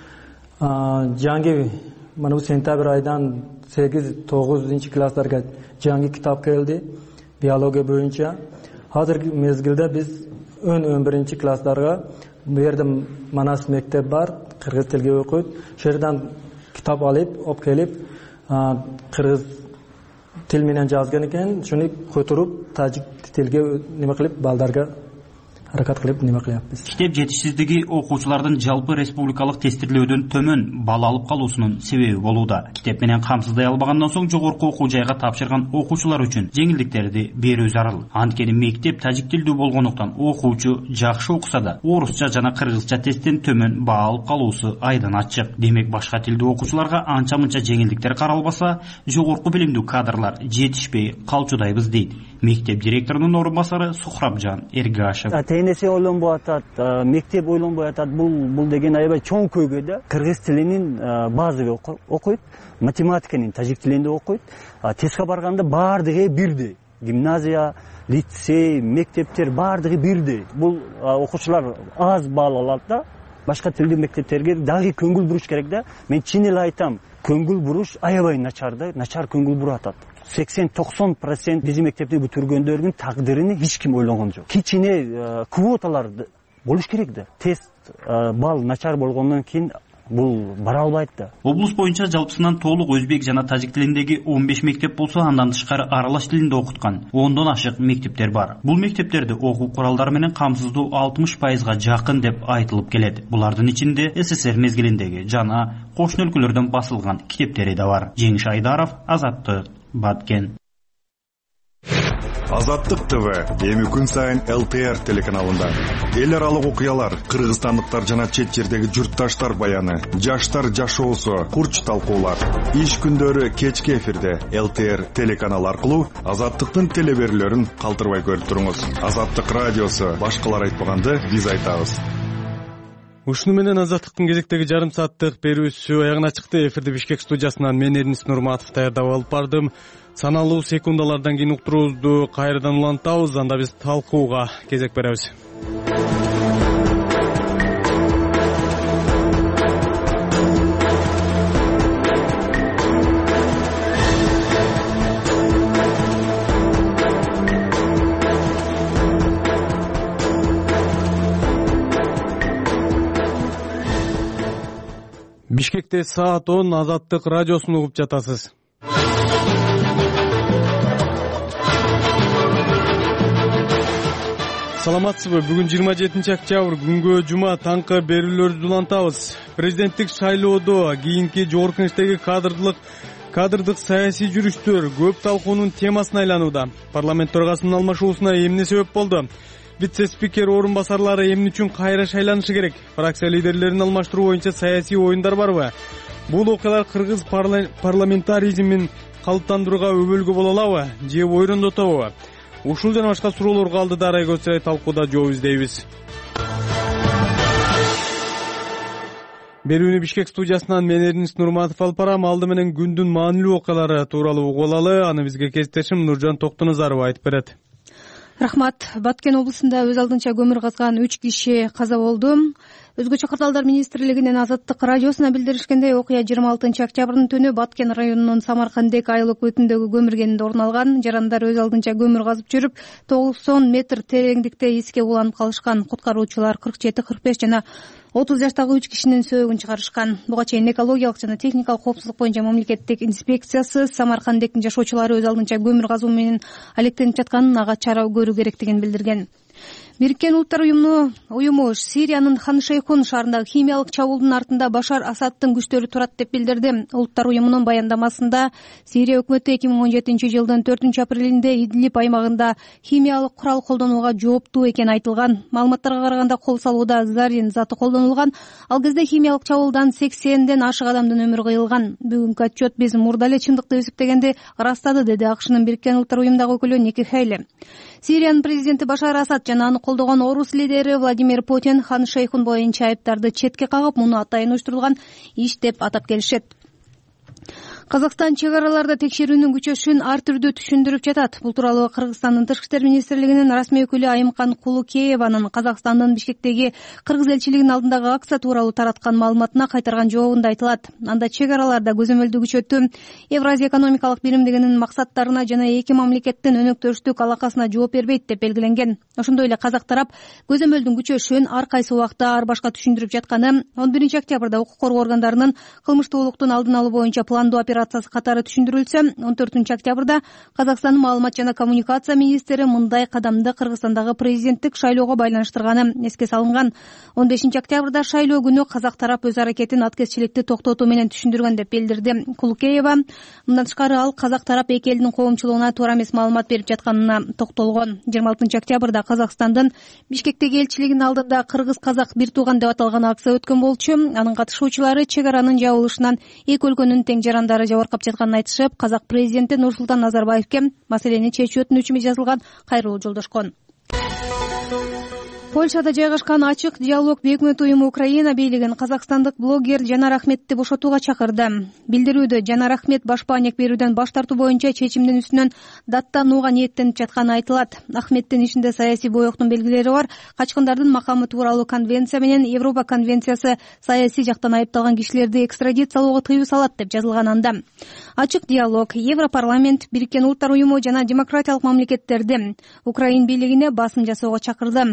Жаңы мына сентябрь айдан 8-9 класстарга жаңы китап келди биология боюнча. Азыркы мезгилде биз 11 класстарга бу жерде Манас мектеп бар, кыргыз тилге окуйт. Шердан китап алып келип, кыргыз тил менен жазган экен, шуну көтөрүп тажик тилге неме кылып балдарга аракат кылып неме кылабыз. Китеп жетишсиздиги окуучулардын жалпы республикалык тестирлөөдөн төмөн балл алып калуусунун себеби болууда. Китеп менен камсыздай албагандан соң жогорку окуу жайга тапшырган окуучулар үчүн жеңилдиктерди берүү зарыл. Анткени мектеп тажик тилдүү болгондуктан окуучу жакшы окуса да орусча жана кыргызча тесттен төмөн баа алып калуусу айдан ачык. Демек башка тилдүү окуучуларга анча-мынча жеңилдиктер каралбаса, жогорку билимдүү кадрлар жетишпей калчудайбыз дейт мектеп директорунун орун басары Сухрабжан Эргашев. Тенесе ойлонбой атат, мектеп ойлонбой атат. Бул деген аябай чоң көйгөй да. Кыргыз тилинин базовый окуйт, математиканын тажик тилинде окуйт. Тестке барганда баардыгы бирдей. Гимназия, лицей, мектептер баардыгы бирдей. Бул окуучулар аз балл алат да. Башка тилдүү мектептерге дагы көңүл буруш керек да. Мен чын эле айтам, көңүл буруш аябай начар да, начар көңүл буруп атат. 80-90% биздин мектепти бүтүргөндөрдүн тагдырын эч ким ойлогон жок. Кичине квоталар болуш керек да. Тест балл начар болгондон кийин бул бара албайт да. Облус боюнча жалпысынан толук өзбек жана тажик тилиндеги 15 мектеп болсо, андан тышкары аралаш тилинде окуткан 10дон ашык мектептер бар. Бул мектептерди окуу куралдары менен камсыздоо 60%га жакын деп айтылып келет. Булардын ичинде СССР мезгилиндеги жана кошуна өлкөлөрдөн басылган китептери да бар. Жеңиш Айдаров, Азаттык, Баткен. Азаттык ТВ эми күн сайын ЛТР телеканалында эл аралык окуялар, кыргызстандыктар жана чет жердеги журтташтар баяны, жаштар жашоосу, курч талкуулар. Иш күндөрү кечки эфирде ЛТР телеканалы аркылуу Азаттыктын телеберүүлөрүн калтырбай көрүп туруңуз. Азаттык радиосу, башкалар айтпаганды биз айтабыз. Ушуну менен Азаттыктын кезектеги жарым сааттык берүүсү аягына чыкты. Эфирди Бишкек студиясынан мен Эрнис Нурматов даярдап алып бардым. Саналуу секундалардан кийин уктуруубузду кайрадан улантабыз, анда биз талкууга кезек беребиз. Бишкекте саат 10, Азаттык радиосун угуп жатасыз. Саламатсызбы? Бүгүн 27 октябрь, күнгө жума, таңкы берүүлөрдү улантабыз. Президенттик шайлоодо кийинки жогорку кеңештеги кадрдык саясий жүрүштөр көп талкуунун темасына айланууда. Парламент төрагасынын алмашуусуна эмне себеп болду? Вице-спикер орун басарлары эмне үчүн кайра шайланышы керек? Фракция лидерлерин алмаштыруу боюнча саясий оюндар барбы? Бул окуялар кыргыз парламентаризмин калыптандырууга өбөлгө боло алабы же ойрондотобу? Ушул жана башка суроолорго алдыда Райгосай талкууда жооп издейбиз. Берүүнү Бишкек студиясынан мен Эрнис Нурматов алып барам. Алды менен күндүн маанилүү окуялары тууралуу угуп алалы. Аны бизге кесиптешим Нуржан Токтоназаров айтып берет. Рахмат. Баткен облусунда өз алдынча көмүр казган 3 киши каза болду. Өзгөчө кырдаалдар министрлигинин Азаттык радиосуна билдиришкендей, окуя 26 октябрдын түнү Баткен районунун Самаркандек айыл өкмөтүндөгү көмүр кенинде орун алган. Жарандар өз алдынча көмүр казып жүрүп, 90 метр тереңдикте эске уланып калышкан. Куткаруучулар 47, 45 жана 30 жаштагы 3 кишинин сөөгүн чыгарышкан. Буга чейин экологиялык жана техникалык коопсуздук боюнча мамлекеттик инспекциясы Самаркандектин жашоочулары өз алдынча көмүр казуу менен алектенип жатканын, ага чара көрүү керектигин билдирген. Бириккен Улуттар уюму Сириянын Хан Шейхун шаарындагы химиялык чабуулдун артында Башар Асадтын күчтөрү турат деп билдирди. Улуттар уюмунун баяндамасында Сирия өкмөтү 2017 жылдын 4 апрелинде Идлиб аймагында химиялык курал колдонууга жооптуу экени айтылган. Маалыматтарга караганда кол салууда зарин заты колдонулган. Ал кезде химиялык чабуулдан 80ден ашык адамдын өмүрү кыйылган. Бүгүнкү отчет биз мурда эле чындыкты эсептегенди ырастады, деди АКШнын Бириккен Улуттар уюмундагы өкүлү Ники Хейли. Сириянын президенти Башар Асад жана аны колдогон орус лидери Владимир Путин Хан Шейхун боюнча айыптарды четке кагып, муну атайын уюштурулган иш деп атап келишет. Казакстан чек араларда текшерүүнүн күчөшүн ар түрдүү түшүндүрүп жатат. Бул тууралуу Кыргызстандын Тышкы иштер министрлигинин расмий өкүлү Айымкан Кулукееванын Казакстандын Бишкектеги кыргыз элчилигинин алдындагы акция тууралуу тараткан маалыматына кайтарган жообунда айтылат. Анда чек араларда көзөмөлдүү күчөтүү, Евразия экономикалык биримдигинин максаттарына жана эки мамлекеттин өнөктөштүк алакасына жооп бербейт деп белгиленген. Ошондой эле казак тарап көзөмөлдүн күчөшүн ар кайсы убакта ар башка түшүндүрүп жатканы, 11 октябрда укук коргоо органдарынын кылмыштуулуктун алдын алуу боюнча пландуу операциясы катары түшүндүрүлсө, 14 октябрда Казакстандын маалымат жана коммуникация министри мындай кадамды Кыргызстандагы президенттик шайлоого байланыштырганы эске салынган. 15 октябрда шайлоо күнү казак тарап өз аракетин аткезчиликти токтотуу менен түшүндүргөн деп билдирди Кулукеева. Мындан тышкары ал казак тарап эки элдин коомчулугуна туура эмес маалымат берип жатканына токтолгон. 26 октябрда Казакстандын Бишкектеги элчилигинин алдында кыргыз-казак бир тууган деп аталган акция өткөн болчу. Анын катышуучулары чек аранын жабылышынан эки өлкөнүн тең жарандары жабыркап жатканын айтышып, казак президенти Нурсултан Назарбаевке маселени чечүү өтүнүчү жазылган кайрылуу жолдошкон. Польшада жайгашкан ачык диалог бейөкмөт уюму Украина бийлигин казакстандык блогер Жанар Ахметти бошотууга чакырды. Билдирүүдө Жанар Ахмет баш баанек берүүдөн баш тартуу боюнча чечимдин үстүнөн даттанууга ниеттенип жатканы айтылат. Ахметтин ишинде саясий боёктун белгилери бар. Качкындардын макамы тууралуу конвенция менен Европа конвенциясы саясий жактан айыпталган кишилерди экстрадициялоого тыюу салат деп жазылган анда. Ачык диалог Европарламент, Бириккен Улуттар уюму жана демократиялык мамлекеттерди Украин бийлигине басым жасоого чакырды. Быйыл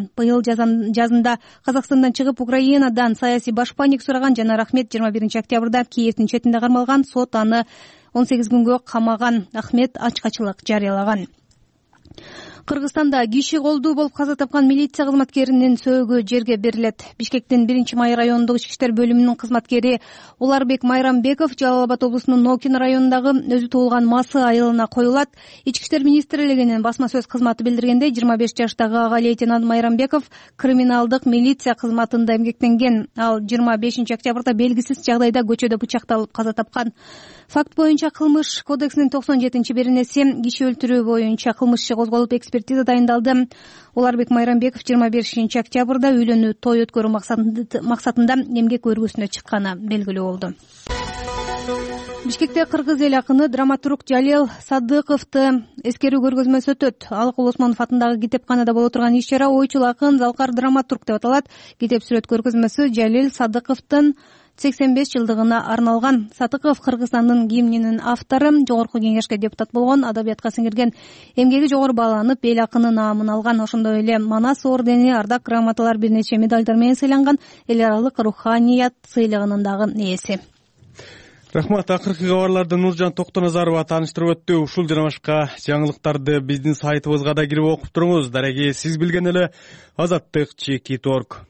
жазында Казакстандан чыгып Украинадан саясий башпаник сураган Жанар Ахмет 21 октябрда Киевдин четинде кармалган. Сот аны 18 күнгө камаган. Ахмет ачкачылык жарыялаган. Кыргызстанда киши колдуу болуп каза тапкан милиция кызматкеринин сөөгү жерге берилет. Бишкектин 1-май райондук ички иштер бөлүмүнүн кызматкери Уларбек Майрамбеков Жалал Абад облусунун Нокин районундагы өзү туулган масы айылына коюлат. Ички иштер министрлигинин басма сөз кызматы билдиргендей, 25 жаштагы ага лейтенант Майрамбеков криминалдык милиция кызматында эмгектенген. Ал 25 октябрда белгисиз жагдайда көчөдө бычакталып каза тапкан. Факт боюнча Кылмыш кодексинин 97-беренеси киши өлтүрүү боюнча кылмыш иши козголуп экспертиза дайындалды. Уларбек Майрамбеков 25 октябрда үйлөнүү той өткөрүү максатында эмгек өргүсүнө чыкканы белгилүү болду. Бишкекте кыргыз эл акыны драматург Жалил Садыковду эскерүү көргөзмөсү өтөт. Алыкул Осмонов атындагы китепканада боло турган иш чара ойчул акын, залкар драматург деп аталат. Китеп сүрөт көргөзмөсү Жалил Садыковдун 85 жылдыгына арналган. Садыков Кыргызстандын гимнинин автору, жогорку кеңешке депутат болгон, адабиятка сиңирген эмгеги жогору бааланып, эл акынын наамын алган. Ошондой эле Манас ордени, ардак грамоталар, бир нече медалдар менен сыйланган. Эл аралык руханият сыйлыгынын дагы ээси. Рахмат. Акыркы кабарларды Нуржан Токтоназарова тааныштырып өттү. Ушул жана башка жаңылыктарды биздин сайтыбызга да кирип окуп туруңуз. Дареги, сиз билген эле Азаттык.org.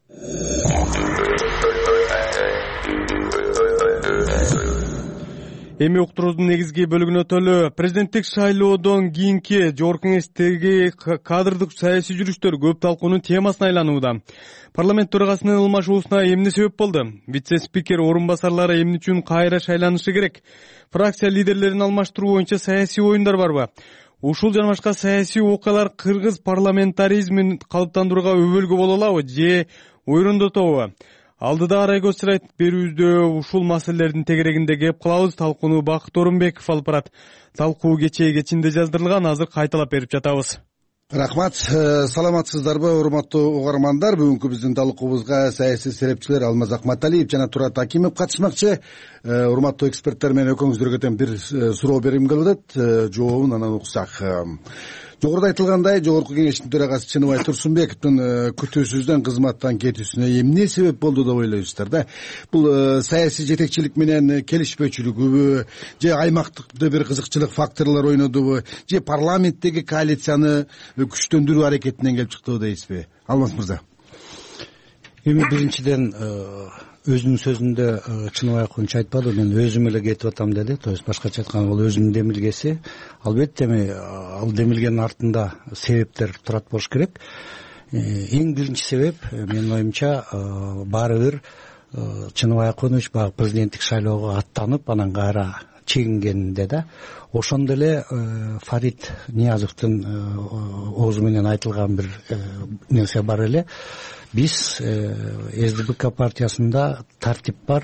Эми уктуруудун негизги бөлүгүнө өтөлү. Президенттик шайлоодон кийинки жогорку кеңештеги кадрдык саясий жүрүштөр көп талкуунун темасына айланууда. Парламент төрагасынын ылмашуусуна эмне себеп болду? Вице-спикер орун басарлары эмне үчүн кайра шайланышы керек? Фракция лидерлерин алмаштыруу боюнча саясий оюндар барбы? Ушул жана башка саясий окуялар кыргыз парламентаризмин калыптандырууга өбөлгө боло алабы же ойрондотобу? Алдыда арай көз чырайт берүүбүздө ушул маселелердин тегерегинде кеп калабыз. Талкууну Бакыт Орунбеков алып барат. Талкуу кечинде жаздырылган, азыр кайталап берип жатабыз. Рахмат. Саламатсыздарбы, урматтуу угармандар? Бүгүнкү биздин талкуубузга саясий серепчилер Алмаз Акматалиев жана Турат Акимов катышмакчы. Урматтуу эксперттер менен экөөңүздөргө тең бир суроо бергим келип атат. Жообун анан уксак. Жогоруда айтылгандай, жогорку кеңештин төрагасы Чыныбай Турсунбековдун күтүүсүздөн кызматтан кетүүсүнө эмне себеп болду деп ойлойсуздар да? Бул саясий жетекчилик менен келишпөөчүлүгүбү, же аймактыкта бир кызыкчылык факторлор ойнодубу, же парламенттеги коалицияны күчтөндүрүү аракетинен келип чыктыбы дейсизби? Алмаз мырза. Эми биринчиден өзүнүн сөзүндө Чыныбай Акунч айтпады, мен өзүм эле кетип атам деди. То есть башкача айтканда бул өзүнүн демилгеси. Албетте эми ал демилгенин артында себептер турат болуш керек. Эң биринчи себеп, менин оюмча, баары бир Чыныбай Акунч баягы президенттик шайлоого аттанып, анан кайра чегингенинде да. Ошондо эле Фарид Ниязовдун оозу менен айтылган бир нерсе бар эле. Биз СДПК партиясында тартип бар,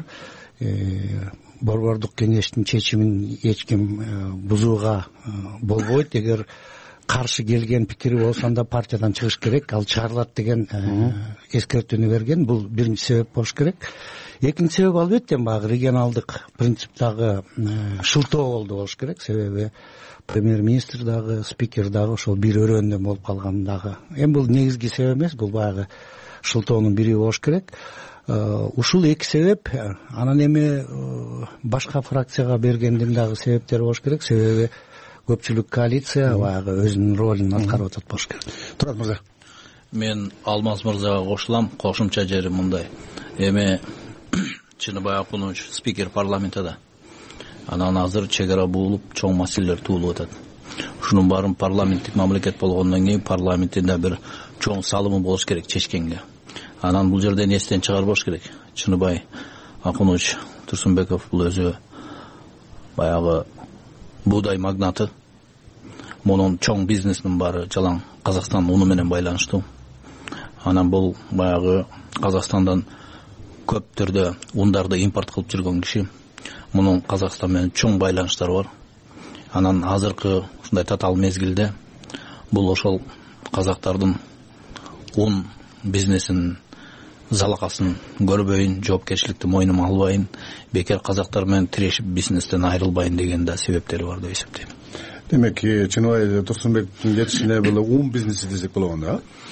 борбордук кеңештин чечимин эч ким бузууга болбойт. Эгер каршы келген пикири болсо анда партиядан чыгыш керек, ал чыгарылат деген эскертүүнү берген. Бул биринчи себеп болуш керек. Экинчи себеп албетте баягы регионалдык принциптагы шылтоо болду болуш керек. Себеби премьер-министр дагы, спикер дагы ошол бир өрөөндөн болуп калган дагы. Эми бул негизги себеп эмес, бул баягы шылтоонун бири болуш керек. Ушул эки себеп. Анан эми башка фракцияга бергендин дагы себептери болуш керек. Себеби көпчүлүк коалиция баягы өзүнүн ролун аткарып атат болуш керек. Турат мырза. Мен Алмаз мырзага кошулам. Кошумча жери мындай. Эми Чыныбай Акунч спикер парламентада. Анан азыр чек ара буулуп, чоң маселелер туулуп атат. Ушунун баарын парламенттик мамлекет болгондон кийин парламентинде бир чоң салымы болуш керек чечкенге. Анан бул жерден эстен чыгарбаш керек. Чыныбай Акунч Турсунбеков бул өзү баягы буудай магнаты. Мунун чоң бизнесинин баары жалаң Казакстан уну менен байланыштуу. Анан бул баягы Казакстандан көп түрдө ундарды импорт кылып жүргөн киши. Мунун Казакстан менен чоң байланыштары бар. Анан азыркы ушундай татаал мезгилде бул ошол казактардын ун бизнесин залакасын көрбөйүн, жоопкерчиликти мойнума албайын, бекер казактар менен тирешип бизнестен айрылбайын деген да себептери бар деп эсептейм. Демек, Чыныбай Турсунбектин кетишине бул ун бизнеси десек болот да?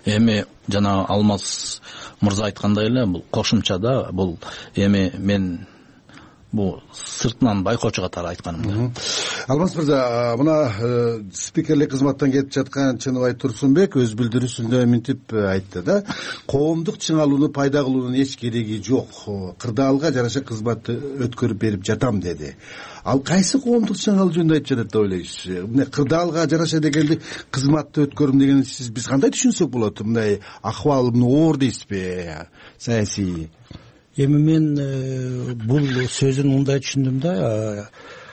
эми жана Алмаз мырза айткандай эле бул кошумчада бул эми мен бул сыртынан байкоочу катары айтканым да. Алмаз мырза, мына спикерлик кызматтан кетип жаткан Чыныбай Турсунбек өз билдирүүсүндө мынтип айтты да, коомдук чыңалууну пайда кылуунун эч кереги жок, кырдаалга жараша кызматты өткөрүп берип жатам деди. Ал кайсы коомдук чыңалуу жөнүндө айтып жатат деп ойлойсуз? Мына кырдаалга жараша дегенди кызматты өткөрүм дегенди биз кандай түшүнсөк болот? Мындай акыбал оор дейсизби, саясий? Эми мен бул сөзүн мындай түшүндүм да,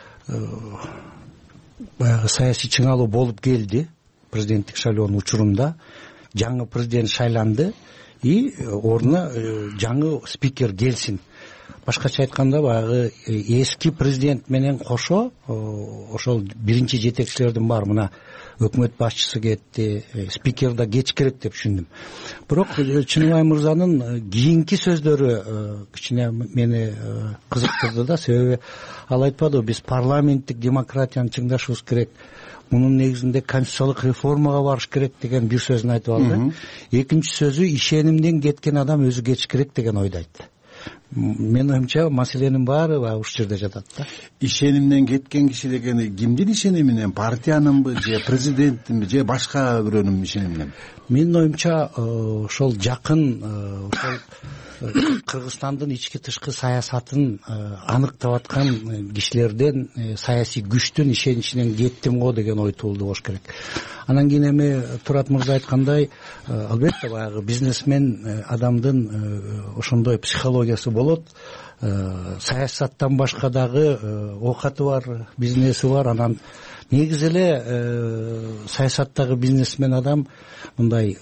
баягы саясий чыңалуу болуп келди президенттик шайлоонун учурунда, жаңы президент шайланды и ордуна жаңы спикер келсин. Башкача айтканда баягы эски президент менен кошо ошол биринчи жетекчилердин баары, мына өкмөт башчысы кетти, спикер да кечкирет деп түшүндүм. Бирок Чыныбай мырзанын кийинки сөздөрү кичине мени кызыктырды да, себеби ал айтпадыбы, биз парламенттик демократияны чыңдашыбыз керек, мунун негизинде конституциялык реформага барыш керек деген бир сөзүн айтып алды. Экинчи сөзү ишенимден кеткен адам өзү кетиш деген ойду айтты. Мен оюмча маселенин баары ушул жерде жатат да. Ишенимден кеткен киши дегени кимдин ишениминен? Партиянынбы же президенттинби же башка бирөөнүн ишениминен? Менин оюмча ошол жакын ошол Кыргызстандын ички тышкы саясатын аныктап аткан кишилерден, саясий күчтүн ишеничинен кеттим го деген ой туулду болуш керек. Анан кийин эми Турат мырза айткандай, албетте баягы бизнесмен адамдын ошондой психологиясы болот. Саясаттан башка дагы оокаты бар, бизнеси бар. Анан негизи эле саясаттагы бизнесмен адам мындай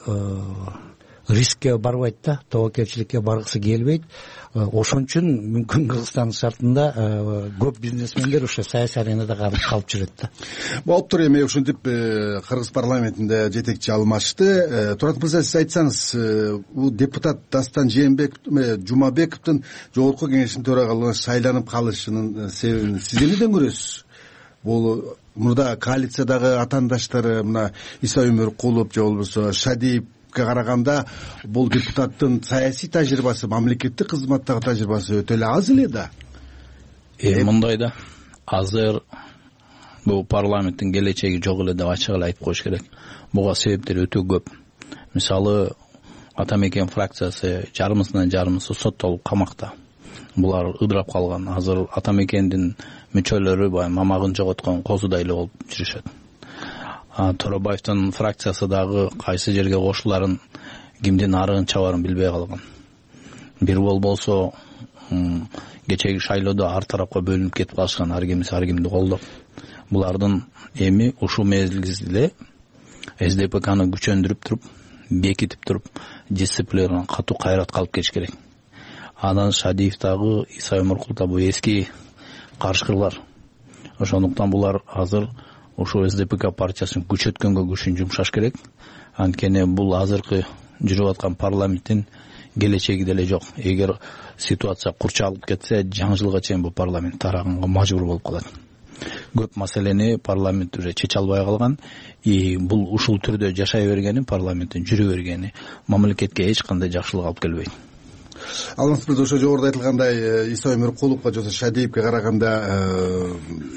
рискке барбайт да, тобокелчиликке баргысы келбейт. Ошон үчүн мүмкүн Кыргызстан шартында көп бизнесмендер ошо саясий аренада калып жүрөт да. Болуптур, эми ушинтип Кыргыз парламентинде жетекчи алмашты. Турат мырза, сиз айтсаңыз, бул депутат Дастан Жумабековдун жогорку кеңештин төрагалыгына шайланып калышынын себебин сиз эмнеден көрөсүз? Бул мурда коалициядагы атаандаштары, мына Иса Өмөркулов же болбосо Шадиев караганда бул депутаттын саясий тажрыйбасы, мамлекеттик кызматтагы тажрыйбасы өтө эле аз эле да. Мындай да, азыр бул парламенттин келечеги жок эле деп ачык эле айтып коюш керек. Буга себептер өтө көп. Мисалы, Атамекен фракциясы жарымысы соттолуп камакта. Булар ыдырап калган. Азыр Атамекендин мүчөлөрү мамагын жоготкон козудай эле болуп жүрүшөт. Торобаевдин фракциясы дагы кайсы жерге кошуларын, кимдин арыгын чабарын билбей калган. Бир болсо кечеги шайлоодо ар тарапка бөлүнүп кетип калышкан, ар кимди колдоп. Булардын эми ушул мезгилде СДПКны күчөндүрүп туруп, бекитип туруп, дисциплинаны катуу кайрат калып кетиш керек. Анан Шадиев дагы, Иса Өмөркулов да бул эски карышкырлар. Ошондуктан булар азыр ошо СДПК партиясын күчөткөнгө күчүн жумшаш керек. Анткени бул азыркы жүрүп аткан парламенттин келечеги деле жок. Эгер ситуация курчалып кетсе, жаңы жылга чейин бул парламент тараганга мажбур болуп калат. Көп маселени парламент уже чече албай калган. Бул ушул түрдө жашай бергени, парламенттин жүрө бергени мамлекетке эч кандай жакшылык алып келбейт. Алмаз мырза, ошо жогоруда айтылгандай Иса Өмөркуловго же Шадиевке караганда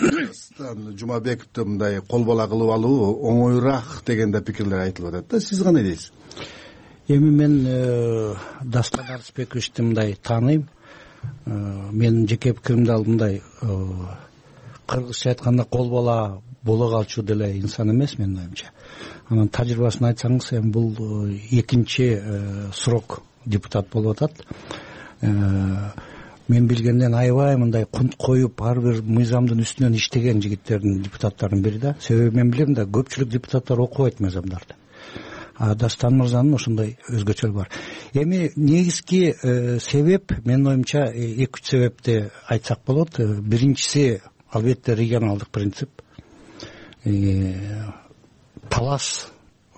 Жумабековду мындай кол бала кылып алуу оңоюраак деген да пикирлер айтылып атат да. Сиз кандай дейсиз? Эми мен Дастан Арысбековичти мындай тааныйм. Менин жеке пикиримди мындай, кыргызча айтканда кол бала боло калчу деле инсан эмес менин оюмча. Анан тажрыйбасын айтсаңыз, эми бул экинчи срок депутат болуп атат. Мен билгенден аябай мындай кунт коюп, ар бир мыйзамдын үстүнөн иштеген жигиттердин, депутаттардын бири да. Себеби мен билем да, көпчүлүк депутаттар окубайт мыйзамдарды. Дастан мырзанын ошондой өзгөчөлүгү бар. Эми негизги себеп, менин оюмча, 2-3 себепти айтсак болот. Биринчиси албетте регионалдык принцип. Талас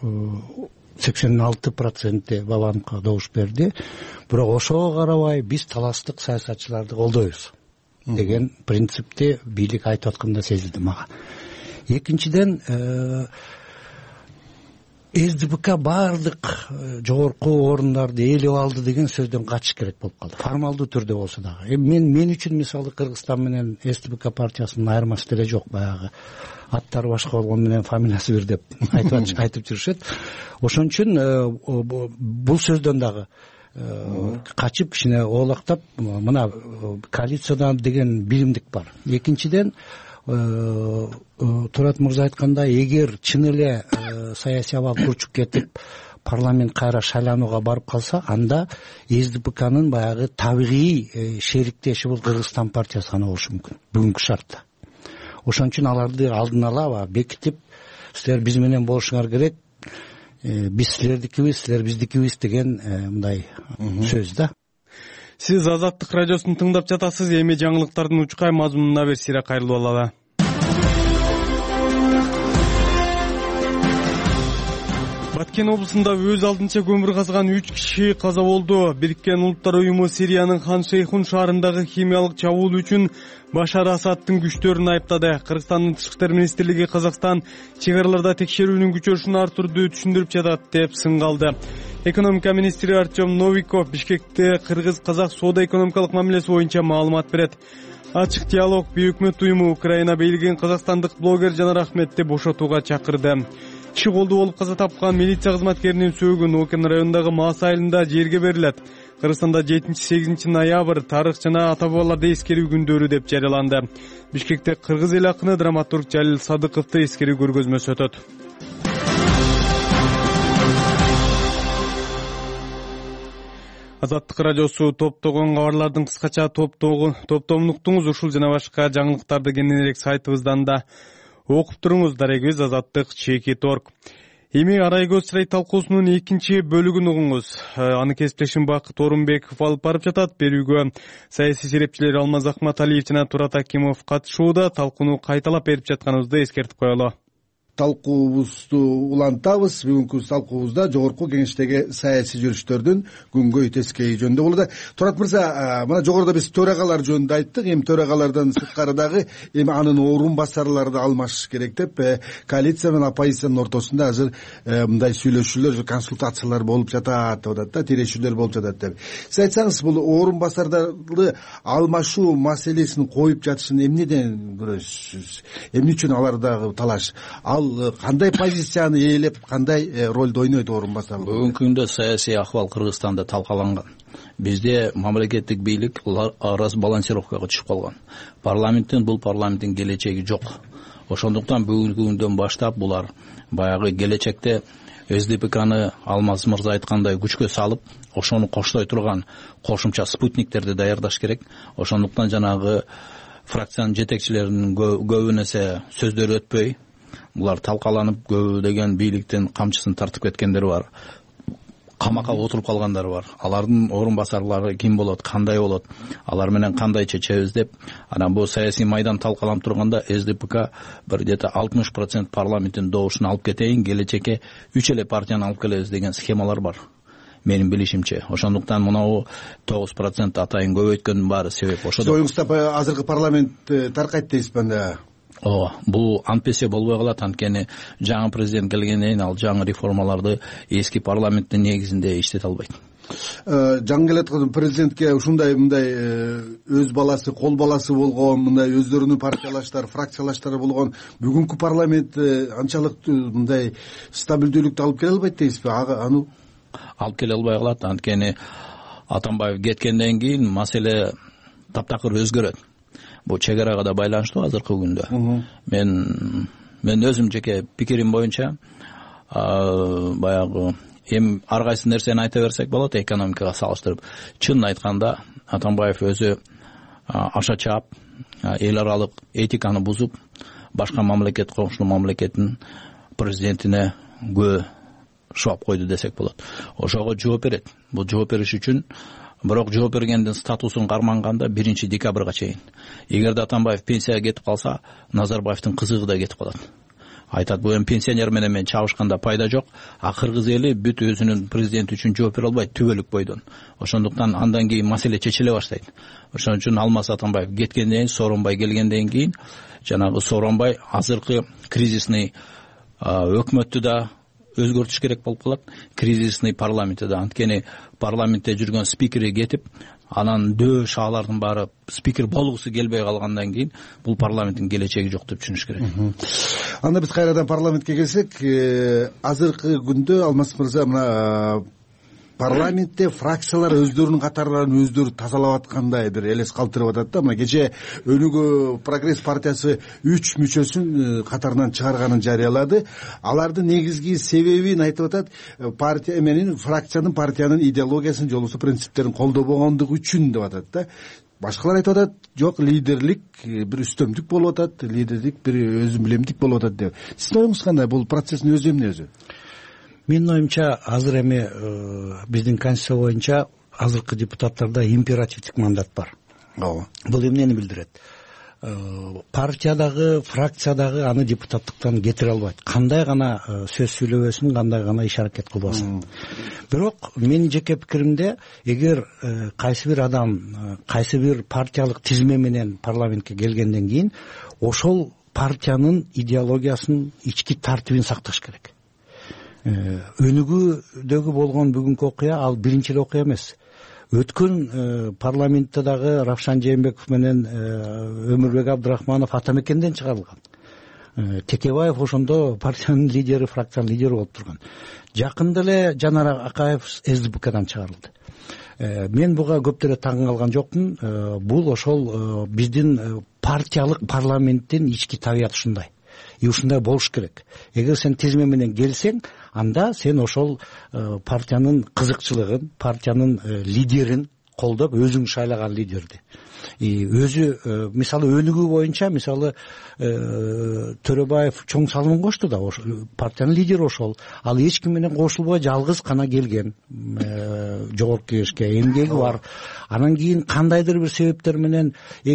86% Бабановго добуш берди. Бирок ошого карабай биз таластык саясатчыларды колдойбуз деген принципти бийлик айтып атканда сезилди мага. Экинчиден, СДПК баардык жогорку орундарды ээлеп алды деген сөздөн качыш керек болуп калды, формалдуу түрдө болсо дагы. Эми мен үчүн мисалы Кыргызстан менен СДПК партиясынын айырмасы деле жок. Баягы аттары башка болгону менен фамилиясы бир деп айтып жүрүшөт. Ошон үчүн бул сөздөн дагы качып кичине оолактап, мына коалициядан деген биримдик бар. Экинчиден, Турат мырза айткандай, эгер чын эле саясий абал көчүп кетип парламент кайра шайланууга барып калса, анда СДПКнын баягы табигый шериктеши бул Кыргызстан партиясы гана болушу мүмкүн бүгүнкү шартта. Ошон үчүн аларды алдын ала бекитип, силер биз менен болушуңар керек, биз силердикибиз, силер биздикибиз деген мындай сөз да. Сиз Азаттык радиосун тыңдап жатасыз. Эми жаңылыктардын учкай мазмунуна берсире кайрылып алалы. Баткен облусунда өз алдынча көмүр казган 3 киши каза болду. Бириккен Улуттар уюму Сириянын Хан Шейхун шаарындагы химиялык чабуул үчүн Башар Асадтын күчтөрүн айыптады. Кыргызстандын Тышкы иштер министрлиги Казакстан чек-араларда текшерүүнүн күчөшүн артырууну түшүндүрүп жатат деп сынгалды. Экономика министри Артем Новиков Бишкекте кыргыз-казак соода-экономикалык мамилеси боюнча маалымат берет. Ачык диалог бейөкмөт уюму Украина бийлигин казакстандык блогер Жанар Ахметти бошотууга чакырды. Иши колдуу болуп каза тапкан милиция кызматкеринин сөөгү Ноокен районундагы Маас айылында жерге берилет. Кыргызстанда 7-8 ноябрь тарых жана ата бабаларды эскерүү күндөрү деп жарыяланды. Бишкекте кыргыз эл акыны драматург Жалил Садыковду эскерүү көргөзмөсү өтөт. Азаттык радиосу топтогон кабарлардын кыскача топтомун уктуңуз. Ушул жана башка жаңылыктарды кененирээк сайтыбыздан да окуп туруңуз. Дарегиз Азаттык.org. Эми Арай көз чырай талкуусунун экинчи бөлүгүн угуңуз. Аны кесиптешим Бакыт Орунбеков алып барып жатат. Берүүгө саясий серепчилер Алмаз Акматалиев жана Турат Акимов катышууда. Талкууну кайталап берип жатканыбызды эскертип коелу. Талкуубузду улантабыз. Бүгүнкү талкуубузда жогорку кеңештеги саясий жүрүштөрдүн күнгөй тескейи жөнүндө болот. Турат мырза, мына жогоруда биз төрагалар жөнүндө айттык. Эми төрагалардан сырткары дагы эми анын орун басарларды алмашыш керек деп коалиция менен оппозициянын ортосунда азыр мындай сүйлөшүүлөр, консультациялар болуп жатат деп атат да, тирешүүлөр болуп жатат деп. Сиз айтсаңыз, бул орун басарларды алмашуу маселесин коюп жатышын эмнеден көрөсүз? Эмне үчүн алардагы талаш? Кандай позицияны ээлеп, кандай ролду ойнойт орун басар? Бүгүнкү күндө саясий акыбал Кыргызстанда талкаланган. Бизде мамлекеттик бийлик разбалансировкага түшүп калган. Бул парламенттин келечеги жок. Ошондуктан бүгүнкү күндөн баштап булар баягы келечекте СДПКны Алмаз мырза айткандай күчкө салып, ошону коштой турган кошумча спутниктерди даярдаш керек. Ошондуктан жанагы фракциянын жетекчилеринин көбүн эсе сөздөрү өтпөй, булар талкаланып, көбү деген бийликтин камчысын тартып кеткендер бар. Камакка отуруп калгандар бар. Алардын орун басарлары ким болот, кандай болот, алар менен кандай чечебиз деп, анан бул саясий майдан талкаланып турганда СДПК бир где-то 60% парламенттин добушун алып кетейин, келечекке 3 эле партияны алып келебиз деген схемалар бар. Менин билишимче. Ошондуктан мынау 9% атайын көбөйткөндүн баары себеп ошо. Оюңузда азыркы парламент таркайт дейсизби анда? Бул антпесе болбой калат, анткени жаңы президент келгенден кийин ал жаңы реформаларды эски парламенттин негизинде иштете албайт. Жаңы келаткан президентке ушундай мындай өз баласы, кол баласы болгон, мындай өздөрүнүн партиялаштары, фракциялаштары болгон бүгүнкү парламент анчалык мындай стабилдүүлүктү алып келе албайт дейсизби? Аны алып келе албай калат, анткени Атамбаев кеткенден кийин маселе таптакыр өзгөрөт. Бул чек арага да байланыштуу азыркы күндө. Мен өзүм жеке пикирим боюнча баягы эми ар кайсы нерсени айта берсек болот экономикага салыштырып. Чынын айтканда Атамбаев өзү аша чаап, эл аралык этиканы бузуп, башка мамлекет, коңшу мамлекеттин президентине көө шуап койду десек болот. Ошого жооп берет. Бул жооп бериш үчүн бирок жооп бергендин статусун карманганда 1 декабрга чейин. Эгерде Атамбаев пенсияга кетип калса, Назарбаевдин кызыгы да кетип калат. Айтат, бул эми пенсионер менен чабышканда пайда жок, а кыргыз эли бүт өзүнүн президенти үчүн жооп бере албайт түбөлүк бойдон. Ошондуктан андан кийин маселе чечиле баштайт. Ошон үчүн Алмаз Атамбаев кеткенден кийин, Сооронбай келгенден кийин, жанагы Сооронбай азыркы кризисный өкмөттү да, өзгөртүш керек болуп калат. Кризисный парламентте да, анткени парламентте жүргөн спикери кетип, анан дөш алардын баары спикер болгусу келбей калгандан кийин бул парламенттин келечеги жок деп түшүнүш керек. Анда биз кайрадан парламентке келсек, азыркы күндө Алмаз мырза, мына парламентте фракциялар өздөрүнүн катарларын өздөрү тазалап аткандай бир элес калтырып атат да. Мына кече Өнүгүү Прогресс партиясы 3 мүчөсүн катарынан чыгарганын жарыялады. Алардын негизги себебин айтып атат, партия менен фракциянын партиянын идеологиясын, жолусу принциптерин колдобогондугу үчүн деп атат да. Башкалар айтып атат, жок, лидерлик бир үстөмдүк болуп атат, лидерлик бир өзүн билемдик болуп атат деп. Сиздин оюңуз кандай? Бул процесстин өзү эмне өзү? Менин оюмча, азыр эми биздин конституция боюнча азыркы депутаттарда императивдик мандат бар. Бул эмнени билдирет? Партиядагы, фракциядагы аны депутаттыктан кетире албайт. Кандай гана сөз сүйлөбөсүн, кандай гана иш аракет кылбасын. Бирок менин жеке пикиримде, эгер кайсы бир адам кайсы бир партиялык тизме менен парламентке келгенден кийин ошол партиянын идеологиясын, ички тартибин сакташ керек. Өнүгүүдөгү болгон бүгүнкү окуя ал биринчи эле окуя эмес. Өткөн парламентте дагы Равшан Жээнбеков менен Өмүрбек Абдрахманов Атамекенден чыгарылган. Текебаев ошондо партиянын лидери, фракциянын лидери болуп турган. Жакында эле Жанар Акаев СДПКдан чыгарылды. Мен буга көптөрө таң калган жокмун. Бул ошол биздин партиялык парламенттин ички табияты ушундай. И ушундай болуш керек. Эгер сен тизме менен келсең, анда сен ошол партиянын кызыкчылыгын, партиянын лидерин колдоп, өзүң шайлаган лидерди. Өзү мисалы өнүгүү боюнча, мисалы Төрөбаев чоң салымын кошту да, партиянын лидери ошол. Ал эч ким менен кошулбой жалгыз гана келген жогорку кеңешке, эмгеги бар. Анан кийин кандайдыр бир себептер менен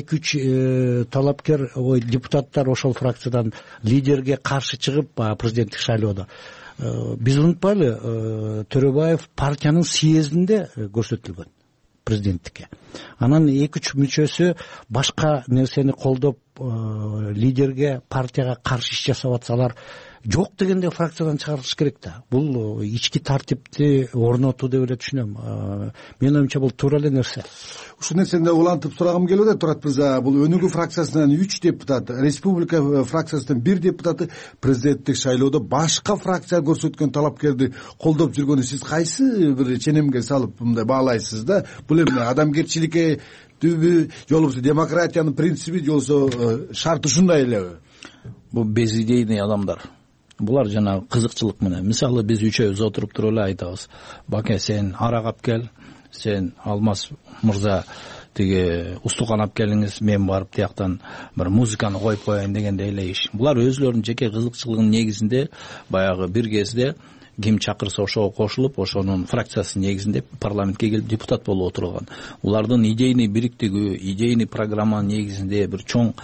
2-3 талапкер депутаттар ошол фракциядан лидерге каршы чыгып, президенттик шайлоодо. Биз унутпайлы, Төрөбаев партиянын съездинде көрсөтүлгөн президенттикке. Анан 2-3 мүчөсү башка нерсени колдоп, лидерге, партияга каршы иш жасап атсалар, жок дегенде фракциядан чыгарылыш керек да. Бул ички тартипти орнотуу деп эле түшүнөм. Менин оюмча бул туура эле нерсе. Ушул нерсени улантып сурагым келип атат, Турат мырза. Бул Өнүгүү фракциясынан 3 депутат, Республика фракциясынан 1 депутаты президенттик шайлоодо башка фракция көрсөткөн талапкерди колдоп жүргөнү сиз кайсы бир ченемге салып мындай баалайсыз да? Бул эми адамгерчиликке түбү, жолубузу демократиянын принциби, жолсо шарты ушундай элеби? Бул безидейный адамдар. Булар жана кызыкчылык менен. Мисалы биз үчөөбүз отуруп туруп эле айтабыз. Баке, сен арак алып кел, сен Алмаз мырза тиги устукан алып келиңиз, мен барып тияктан бир музыканы коюп коеюн дегенде эле иш. Булар өзлөрүнүн жеке кызыкчылыгынын негизинде баягы бир кезде ким чакырса ошого кошулуп, ошонун фракциясынын негизинде парламентке келип депутат болуп отурган. Улардын идейный бириктиги, идейный программанын негизинде бир чоң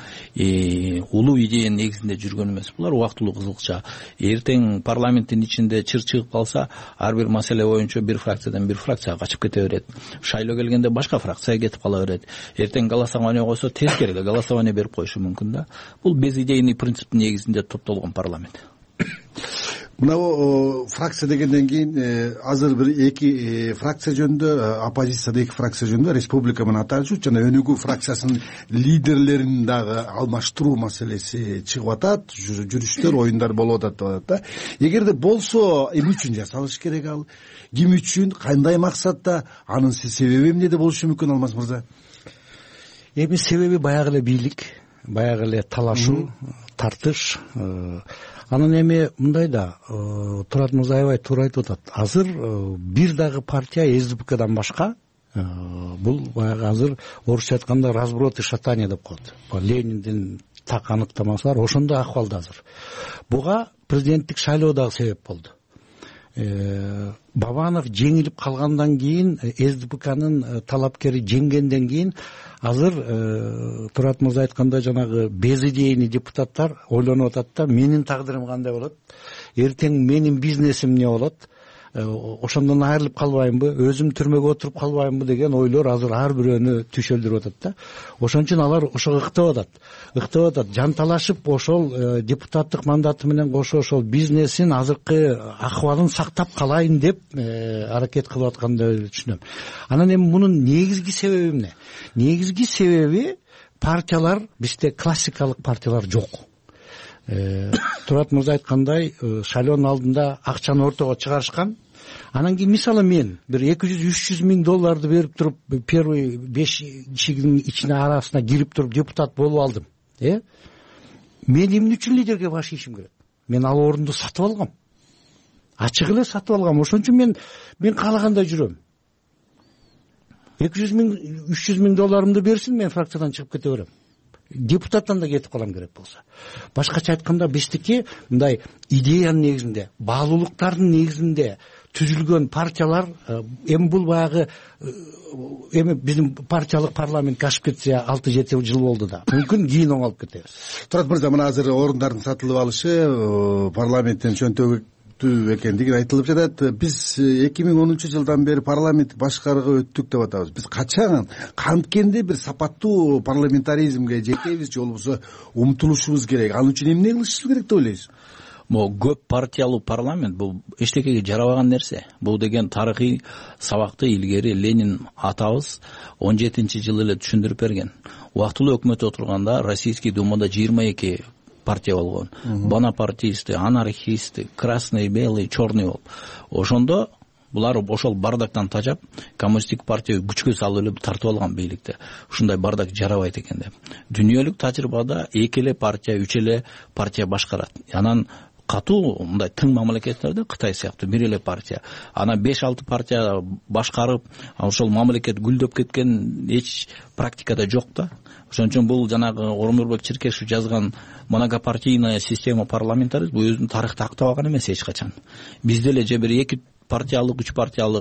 улуу идеянын негизинде жүргөн эмес. Булар убактылуу кызыкча. Эртең парламенттин ичинде чыр чыгып калса, ар бир маселе боюнча бир фракциядан бир фракцияга качып кете берет. Шайлоо келгенде башка фракцияга кетип кала берет. Эртең голосование койсо тескери эле голосование берип коюшу мүмкүн да. Бул безидейный принциптин негизинде топтолгон парламент. Мына фракция дегенден кийин азыр бир 2 фракция жөнүндө, оппозицияда 2 фракция жөнүндө республика менен аталышып, жана Өнүгүү фракциясынын лидерлерин дагы алмаштыруу маселеси чыгып атат, жүрүштөр, оюндар болуп атат деп атат да. Эгерде болсо, эмне үчүн жасалыш керек ал? Ким үчүн, кандай максатта? Анын себеби эмнеде болушу мүмкүн, Алмаз мырза? Эми себеби баягы эле бийлик, баягы эле талашуу, тартыш. Анан эми мындай да, Турат мырза аябай туура айтып атат. Азыр бир дагы партия СДПКдан башка, бул баягы азыр орусча айтканда разброд и шатание деп коет. Лениндин так аныктамасы бар, ошондой акыбалда азыр. Буга президенттик шайлоо дагы себеп болду. Бабанов жеңилип калгандан кийин, СДПКнын талапкери жеңгенден кийин азыр Турат мырза айткандай жанагы безидейный депутаттар ойлонуп атат да, менин тагдырым кандай болот, эртең менин бизнесим эмне болот, ошондон айрылып калбайынбы, өзүм түрмөгө отуруп калбайынбы деген ойлор азыр ар бирөөнү түшөлдүрүп атат да. Ошон үчүн алар ошого ыктап атат, жанталашып ошол депутаттык мандаты менен кошо ошол бизнесин азыркы акыбалын сактап калайын деп аракет кылып аткандай түшүнөм. Анан эми мунун негизги себеби эмне? Негизги себеби партиялар, бизде классикалык партиялар жок. Турат мырза айткандай, шайлоонун алдында акчаны ортого чыгарышкан. Анан кийин мисалы мен бир 200-300 миң долларды берип туруп, первый 5 кишинин ичине арасына кирип туруп депутат болуп алдым. Мен эмне үчүн лидерге баш ийишим керек? Мен ал орунду сатып алгам. Ачык эле сатып алгам. Ошон үчүн мен каалагандай жүрөм. 200 миң, 300 миң долларымды берсин, мен фракциядан чыгып кете берем. Депутаттан да кетип калам керек болсо. Башкача айтканда, биздики мындай идеянын негизинде, баалуулуктардын негизинде түзүлгөн партиялар, эми бул баягы эми биздин партиялык парламентке ашып кетсе 6-7 жыл болду да. Мүмкүн кийин оңолуп кетебиз. Турат мырза, мына азыр орундардын сатылып алышы парламенттен чөнтөгү экендиги айтылып жатат. Биз 2010 жылдан бери парламенттик башкарууга өттүк деп атабыз. Биз качан канткенде бир сапаттуу парламентаризмге жетебиз же болбосо умтулушубуз керек? Ал үчүн эмне кылышыбыз керек деп ойлойсуз? Могу көп партиялуу парламент бул эчтекеге жарабаган нерсе. Бул деген тарыхый сабакты илгери Ленин атабыз 17-жылы эле түшүндүрүп берген. Убактылуу өкмөт отурганда Российский думада 22 партия болгон. Бонапартисты, анархисты, красный, белый, черный болуп. Ошондо булар ошол бардактан тажап, коммунисттик партия күчкө салып эле тартып алган бийликти. Ушундай бардак жарабайт экен деп. Дүйнөлүк тажрыйбада 2 эле партия, 3 эле партия башкарат. Анан катуу мындай тың мамлекеттерде Кытай сыяктуу 1 эле партия. Анан 5-6 партия башкарып, ошол мамлекет гүлдөп кеткен эч практикада жок да. Ошон үчүн бул жанагы Ормурбек Черкешев жазган многопартийная система парламентаризм бул өзүнүн тарыхта актабаган эмес эч качан. Бизде эле же бир 2 партиялык, 3 партиялык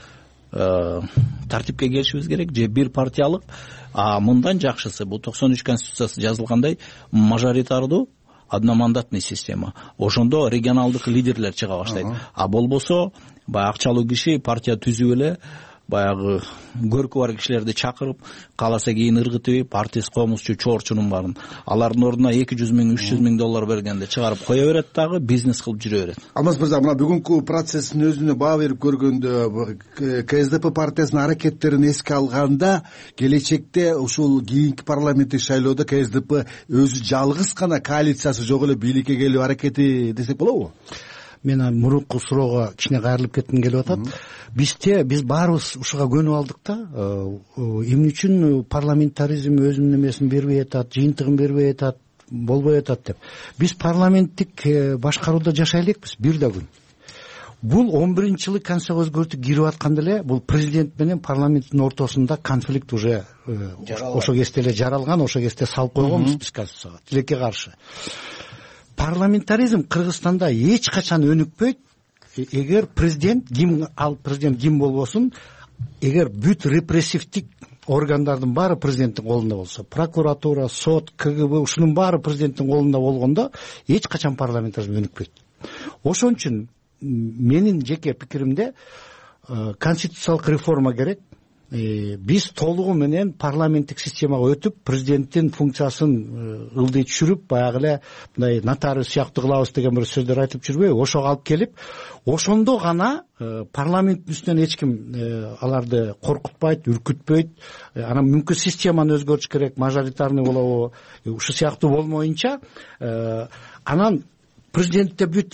тартипке келишибиз керек, же 1 партиялык. Мындан жакшысы бул 93 конституциясы жазылгандай мажоритардуу одномандатный система. Ошондо регионалдык лидерлер чыга баштайт. Болбосо баягы акчалуу киши партия түзүп эле баягы көркү бар кишилерди чакырып, кааласа кийин ыргытып, партист комузчу, чорчунун барын алардын ордуна 200 миң, 300 миң доллар бергенде чыгарып кое берет дагы, бизнес кылып жүрө берет. Алмаз мырза, мына бүгүнкү процесстин өзүнө баа берип көргөндө, КСДП партиясынын аракеттерин эске алганда, келечекте ушул кийинки парламенттик шайлоодо КСДП өзү жалгыз гана коалициясы жок эле бийликке келүү аракети десек болобу? Мен мурунку суроого кичине кайрылып кетким келип атат. Биз баарыбыз ушуга көнүп алдык да. Эмне үчүн парламентаризм өзүнүн эмесин бербей атат, жыйынтыгын бербей атат, болбой атат деп. Биз парламенттик башкарууда жашай элекпиз бир да күн. Бул 11-жылы конституцияга өзгөртүү кирип атканда эле бул президент менен парламенттин ортосунда конфликт уже ошо кезде эле жаралган, ошо кезде салып койгонбуз биз конституцияга, тилекке каршы. Парламентаризм Кыргызстанда эч качан өнүкпөйт. Эгер президент ким болбосун, эгер бүт репрессивдик органдардын баары президенттин колунда болсо, прокуратура, сот, КГБ ушунун баары президенттин колунда болгондо эч качан парламентаризм өнүкпөйт. Ошон үчүн менин жеке пикиримде конституциялык реформа керек. Биз толугу менен парламенттик системага өтүп, президенттин функциясын ылдый түшүрүп, баягы эле мындай нотариус сыяктуу кылабыз деген бир сөздөр айтып жүрбөйбү? Ошого алып келип, ошондо гана парламенттин үстүнөн эч ким аларды коркутпайт, үркүтпөйт. Анан мүмкүн системаны өзгөртүш керек, мажоритарный болобу, ушу сыяктуу болмоюнча, анан президентте бүт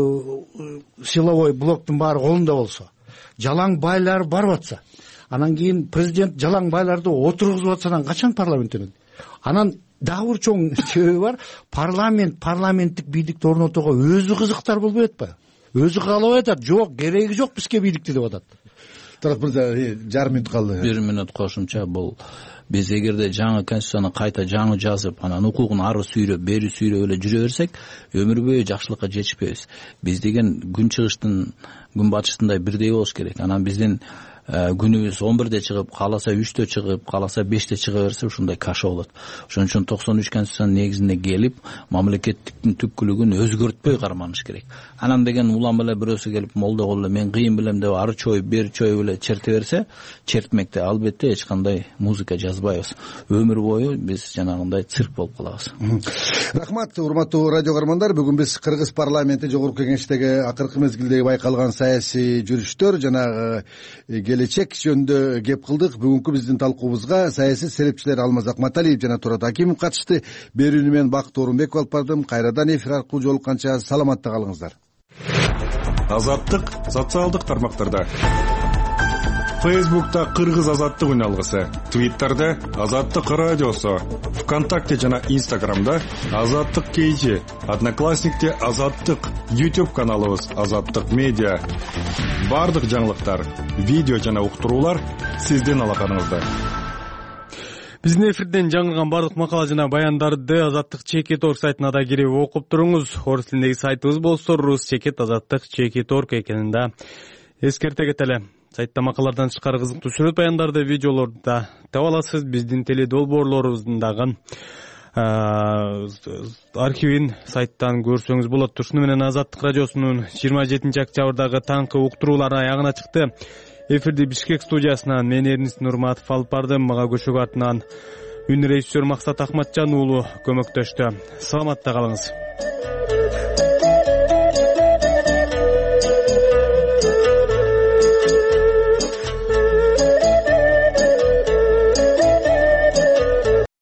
силовой блоктун баары колунда болсо, жалаң байлар барып атса, анан кийин президент жалаң байларды отургузуп атса, анан качан парламент өнөт? Анан дагы бир чоң себеби бар. Парламенттик бийликти орнотууга өзү кызыктар болбой атпайбы? Өзү каалабай атат. Жок, кереги жок бизге бийликти деп атат. Турат мырза, жарым мүнөт калды. 1 мүнөт кошумча. Бул биз эгерде жаңы конституцияны кайта жаңы жазып, анан укугун ары сүйрөп, бери сүйрөп эле жүрө берсек, өмүр бою жакшылыкка жетишпейбиз. Биз деген күн чыгыштын, күн батыштындай бирдей болуш керек. Анан биздин күнүбүз 11-де чыгып, кааласа 3-тө чыгып, кааласа 5-те чыга берсе ушундай каша болот. Ошон үчүн 93 конституциянын негизине келип, мамлекеттиктин түпкүлүгүн өзгөртпөй карманыш керек. Анан деген улам эле бирөөсү келип молдо кылып мен кыйын билем деп ары чоюп, бери чоюп эле черте берсе, чертмекте албетте эч кандай музыка жазбайбыз. Өмүр бою биз жанагындай цирк болуп калабыз. Рахмат, урматтуу радио көрөрмандар. Бүгүн биз Кыргыз парламенти жогорку кеңештеги акыркы мезгилдеги байкалган саясий жүрүштөр жана келечек жөнүндө кеп кылдык. Бүгүнкү биздин талкуубузга саясий серепчилер Алмаз Акматалиев жана Турат Акимов катышты. Берүүнү мен Бакыт Орунбеков алып бардым. Кайрадан эфир аркылуу жолукканча саламатта калыңыздар. Азаттык социалдык тармактарда. Фейсбукта Кыргыз азаттык үн алгысы, Твиттерде Азаттык радиосу, ВКонтакте жана Инстаграмда Азаттык KG, Одноклассникте Азаттык, YouTube каналыбыз Азаттык медиа. Бардык жаңылыктар, видео жана уктуруулар сиздин алаканыңызда. Биздин эфирден жаңырган бардык макала жана баяндарды Азаттык Чекит.орг сайтына да кирип окуп туруңуз. Орус тилиндеги сайтыбыз болсо Рус-Чекит Азаттык Чекит.орг экенин да эскерте кетели. Сайтта макалалардан тышкары кызыктуу сүрөт баяндарды, видеолорду да таба аласыз. Биздин теледолбоорлорубуздун дагы архивин сайттан көрсөңүз болот. Ушуну менен Азаттык радиосунун 27 октябрдагы таңкы уктуруулары аягына чыкты. Эфирди Бишкек студиясынан мен Эрнис Нурматов алып бардым. Мага көчөк артынан үн режиссер Максат Ахматжан уулу көмөктөштү. Саламатта калыңыз.